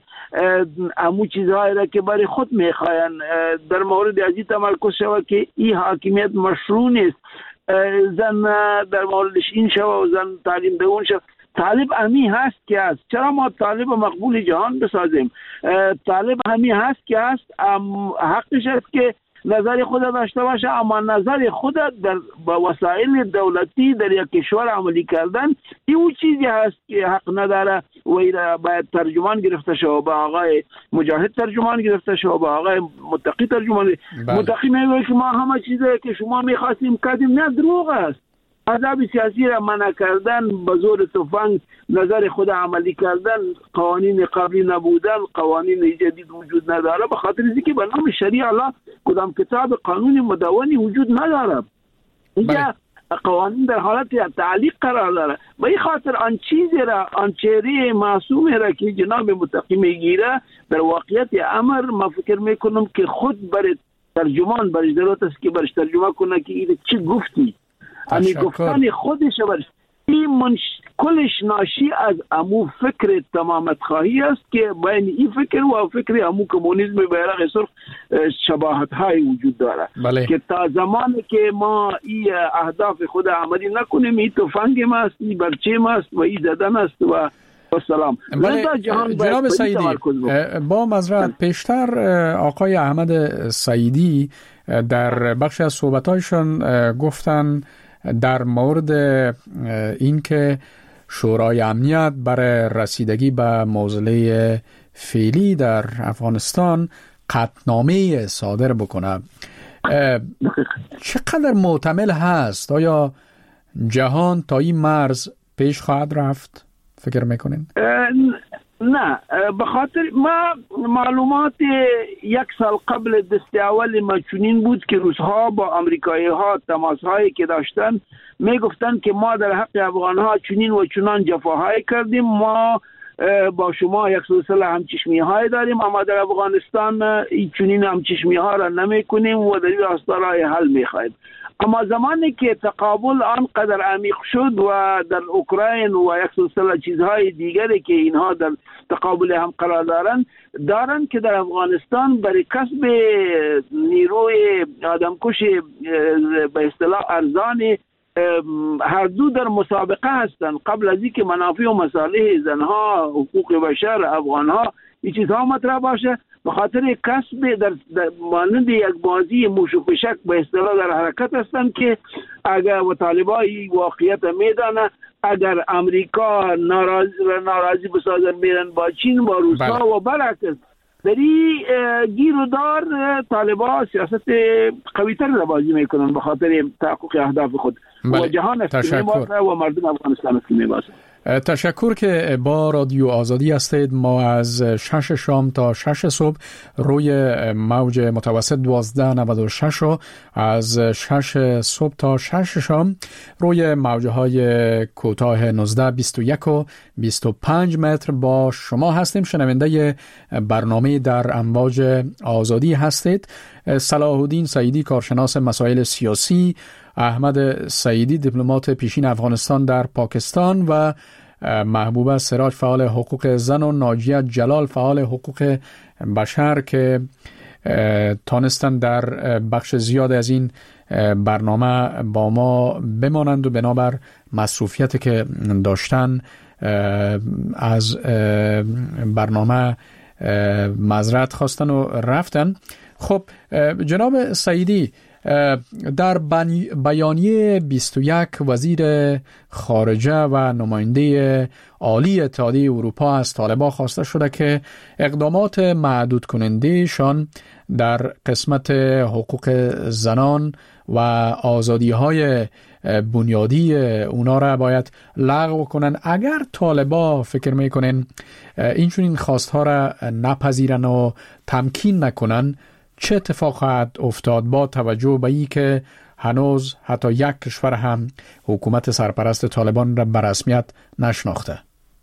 امو چیزهایی را که برای خود میخواین در مورد ازی تمرکز شده که این حاکمیت مشروع نیست، زن در موردش این شده و زن تعلیم دهون شده. طالب همی هست که هست، چرا ما طالب مقبول جهان بسازیم؟ طالب همی هست که هست، حقش است که نظر خود داشته باشه، اما نظر خود در با وسایل دولتی در یک کشور عملی کردن این چیزی هست که حق نداره و اینا باید ترجمان گرفته شود، با آقای مجاهد ترجمان گرفته شود، با آقای متقی ترجمان. متقی میگه که ما همه چیزی که شما میخواستیم کردیم، نه، دروغ است. احزاب سیاسی را منع کردن، به زور تفنگ نظر خود عملی کردن، قوانین قبلی نبودن، قوانین جدید وجود نداره، به خاطر اینکه به نام شریعه الله کدام کتاب قانون مدونی وجود نداره. اینجا قوانین در حالت تعلیق قرار داره. به این خاطر آن چیزی را، آن چهره معصومی را که جناب متقی میگیره، در واقعیت امر ما فکر میکنم که خود بر ترجمان برش ضرورت است که برش ترجمه کنه که این چی گفتی. امی گفتن خودش برش این منش... کلش ناشی از امو فکر تمامت خواهی است که بین این فکر و فکر امو کمونیسم بیرق سرخ شباهت های وجود داره. بله. که تا زمانی که ما این اهداف خود عملی نکنیم، این تفنگ ما است، این برچه ما است و این زدن است و سلام. جناب سعیدی، با معذرت پیشتر آقای احمد سعیدی در بخش از صحبتایشان گفتن در مورد اینکه شورای امنیت برای رسیدگی به معضله فعلی در افغانستان قطعنامه صادر بکنه، چقدر محتمل هست؟ آیا جهان تا این مرز پیش خواهد رفت؟ فکر میکنین؟ نه، به خاطر ما معلومات یک سال قبل دست اول ما چنین بود که روس‌ها با آمریکایی ها تماس هایی که داشتن میگفتن که ما در حق افغان ها چنین و چنان جفاهای کردیم، ما با شما یک سلسله همچشمی های داریم، اما در افغانستان این چنین همچشمی ها را نمی کنیم و در این راستا راه حل می خواهیم. اما زمانی که تقابل آنقدر عمیق شد و در اوکراین و یک سلسله چیزهای دیگری که اینها در تقابل هم قرار دارن دارن که در افغانستان برای کسب نیروی آدمکش به اصطلاح ارزان هر دو در مسابقه هستند. قبل از اینکه منافع و مصالح زنها، حقوق بشر، افغانها این چیزها مطرح باشه، به خاطر کسب در, در مانند یک بازی موش و پشک به اصطلاح در حرکت هستند که اگر و طالبای واقعیت میدانه، اگر امریکا ناراضی ناراضی بسازن میرن با چین، با روسا و برعکس، در این گیر و دار طالبا سیاست قوی‌تر را بازی میکنن به خاطر تحقق اهداف خود. بله. و جهان اسلامی باشه و مردم افغانستان اسلامی باشه. تشکر که با رادیو آزادی هستید. ما از شش شام تا شش صبح روی موج متوسط دوازده نود و شش و از شش صبح تا شش شام روی موجه های کوتاه نوزده بیست و یک و بیست و پنج متر با شما هستیم. شنونده برنامه در امواج آزادی هستید. صلاح الدین سعیدی، کارشناس مسائل سیاسی، احمد سعیدی، دیپلمات پیشین افغانستان در پاکستان و محبوبه سراج، فعال حقوق زن و ناجیه جلال، فعال حقوق بشر که تانستن در بخش زیاد از این برنامه با ما بمانند و بنابر مصروفیتی که داشتن از برنامه معذرت خواستن و رفتن. خب جناب سعیدی، در بیانیه بیست و یک وزیر خارجه و نماینده عالی اتحادیه اروپا از طالبان خواسته شده که اقدامات معدود کننده شان در قسمت حقوق زنان و آزادی های بنیادی اونا را باید لغو کنن. اگر طالبان فکر میکنن اینچون این خواستها را نپذیرن و تمکین نکنن، چه اتفاق خواهد افتاد با توجه به این که هنوز حتی یک کشور هم حکومت سرپرست طالبان را به رسمیت نشناخته؟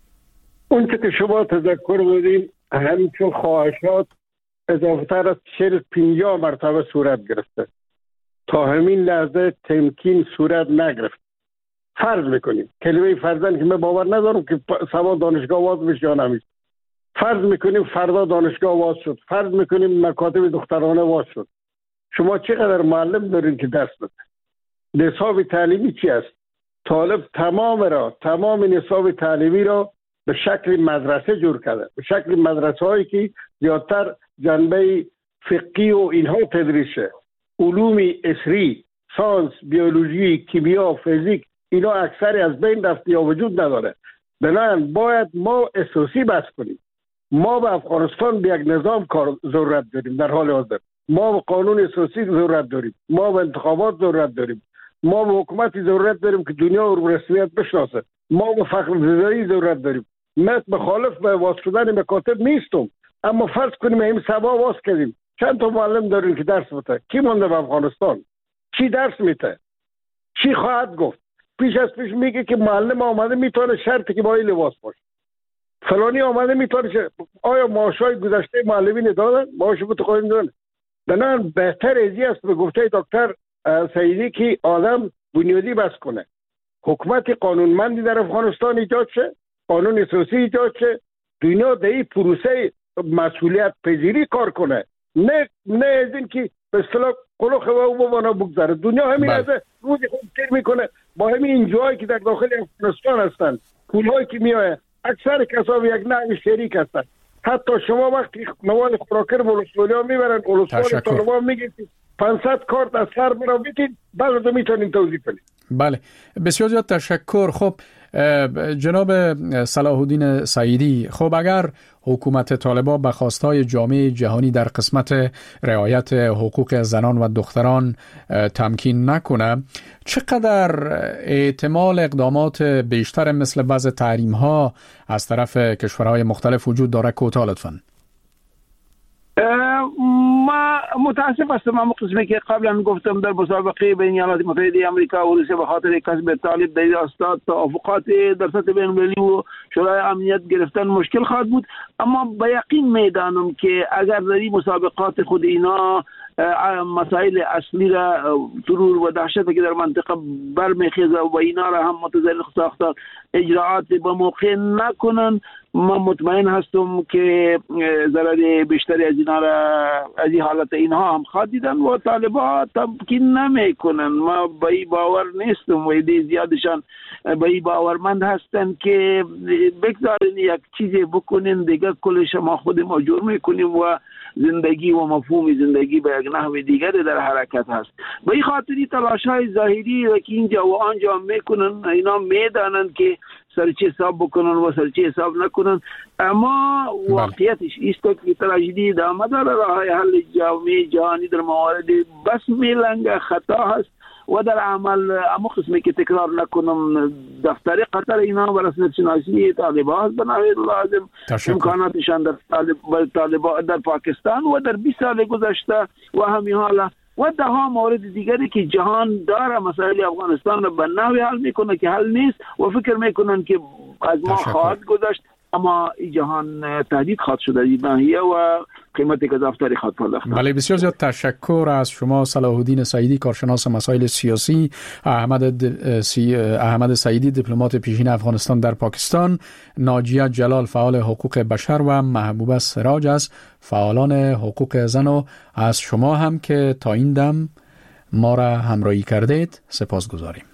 اون که شما تذکر بودین همچون خواهشات اضافه تر از چهل پنجاه مرتبه صورت گرفته، تا همین لحظه تمکین صورت نگرفت. فرض میکنیم کلمه فرضاً که من باور ندارم که سبا دانشگاه واز بشه یا نمیشه، فرض میکنیم فردا دانشگاه واز شد، فرض میکنیم مکاتب دخترانه واز شد، شما چقدر معلم دارین که درس بده؟ نصاب تعلیمی چی است؟ طالب تمام را تمام نصاب تعلیمی را به شکل مدرسه جور کرده، به شکل مدرسه هایی که زیادتر جنبه فقهی و اینها تدریسه، علوم اسری، ساینس، بیولوژی، کیمیا، فیزیک، اینا اکثری از بین رفته یا وجود نداره. بنابراین باید ما اساسی بحث کنیم. ما به افغانستان به یک نظام کار ضرورت داریم در حال حاضر، ما به قانون اساسی ضرورت داریم، ما به انتخابات ضرورت داریم، ما به حکومتی ضرورت داریم که دنیا رو رسمیت بشناسه، ما به فخر زدایی ضرورت داریم. من مخالف به واس شدن مکاتب نیستم، اما فرض کنیم این سبا واس کردیم، چند تا معلم داریم که درس بده؟ کی مونده به افغانستان؟ چی درس میده؟ چی خواهد گفت؟ پیش از پیش میگه که معلم آمده میتونه شرطی که با این لباس باشه، فلانی آمده میتونه شرط. آیا معاشای گذشته معلمین دادن؟ معاش متقاعدین دادن؟ بنابراین بهتر ازی است به گفته دکتر سعیدی که آدم بنیادی بس کنه، حکومت قانونمندی در افغانستان ایجاد شه، قانون اساسی ایجاد شه، دنیا در این پروسه مسئولیت پذیری کار کنه، نه نه از این که به اصطلاح قلوخ و او بوانا بگذاره. دنیا همین از روزی خود تیر میکنه با همین اینجاهایی که در داخل افغانستان هستن، پولهایی که میایه، اکثر کسا به یک نوع شریک هستن. حتی شما وقتی مواد خوراکر ولسوالی ها میبرن، ولسوالی طالبان میگه پانصد کارت از سر برا بیتین، بعد رو میتونین توضیح کنید. بله، بسیار زیاد تشکر. خب جناب صلاح الدین سعیدی، خب اگر حکومت طالبان به خواستهای جامعه جهانی در قسمت رعایت حقوق زنان و دختران تمکین نکنه، چقدر احتمال اقدامات بیشتر مثل بعض تحریم ها از طرف کشورهای مختلف وجود داره؟ کوتاه لطفاً. ما متاسف هستم، اما قسمی که قبلا گفتم در مسابقه بین ایالات متحده آمریکا و روسیه به خاطر کسب طالب در استاد توافقات در سطح بین المللی و شورای امنیت گرفتن مشکل خواهد بود. اما به یقین میدانم که اگر در این مسابقات خود اینا مسائل اصلی را ترور و دهشت که در منطقه برمیخیزه و اینا را هم متضرر ساخته اجراعات به موقع نکنن، ما مطمئن هستم که ضرر بیشتری از اینا را از این حالت اینها هم خواهد دیدن و طالبان تمکین نمیکنن. ما به این باور نیستم و ایده زیادشان به این باورمند هستن که بگذارین یک چیزی بکنین دیگه کلش ما خود ما جور میکنیم و زندگی و مفهوم زندگی به یک نحو دیگر در حرکت هست. به این خاطری تلاش‌های ظاهری و که اینجا و آنجا میکنن، اینا میدانن که سرچه حساب بکنن و سرچه حساب نکنن، اما واقعیتش ایست که تراژدی در مدار راه حل جامعه جهانی در موارد بس میلنگ خطا هست و در عمل اما قسمی که تکرار نکنم دفتر قطر اینا و رسمیت شناسی طالبان هست بنابراین لازم امکاناتشان در طالبان در پاکستان و در بیست سال گذشته و همین حالا و ده ها مورد دیگری که جهان داره مسائل افغانستان رو به نحوی حل میکنه که حل نیست و فکر میکنن که از ما خواهد گذشت، اما جهان تهدید خواهد شده این ناحیه و قیمتی که دفتر خود پرداخت. بله، بسیار زیاد تشکر از شما صلاح الدین سعیدی، کارشناس مسائل سیاسی، احمد د... سی... احمد سعیدی دیپلمات پیشین افغانستان در پاکستان، ناجیه جلال فعال حقوق بشر و محبوبه سراج از فعالان حقوق زن و از شما هم که تا این دم ما را همراهی کردید سپاس گذاریم.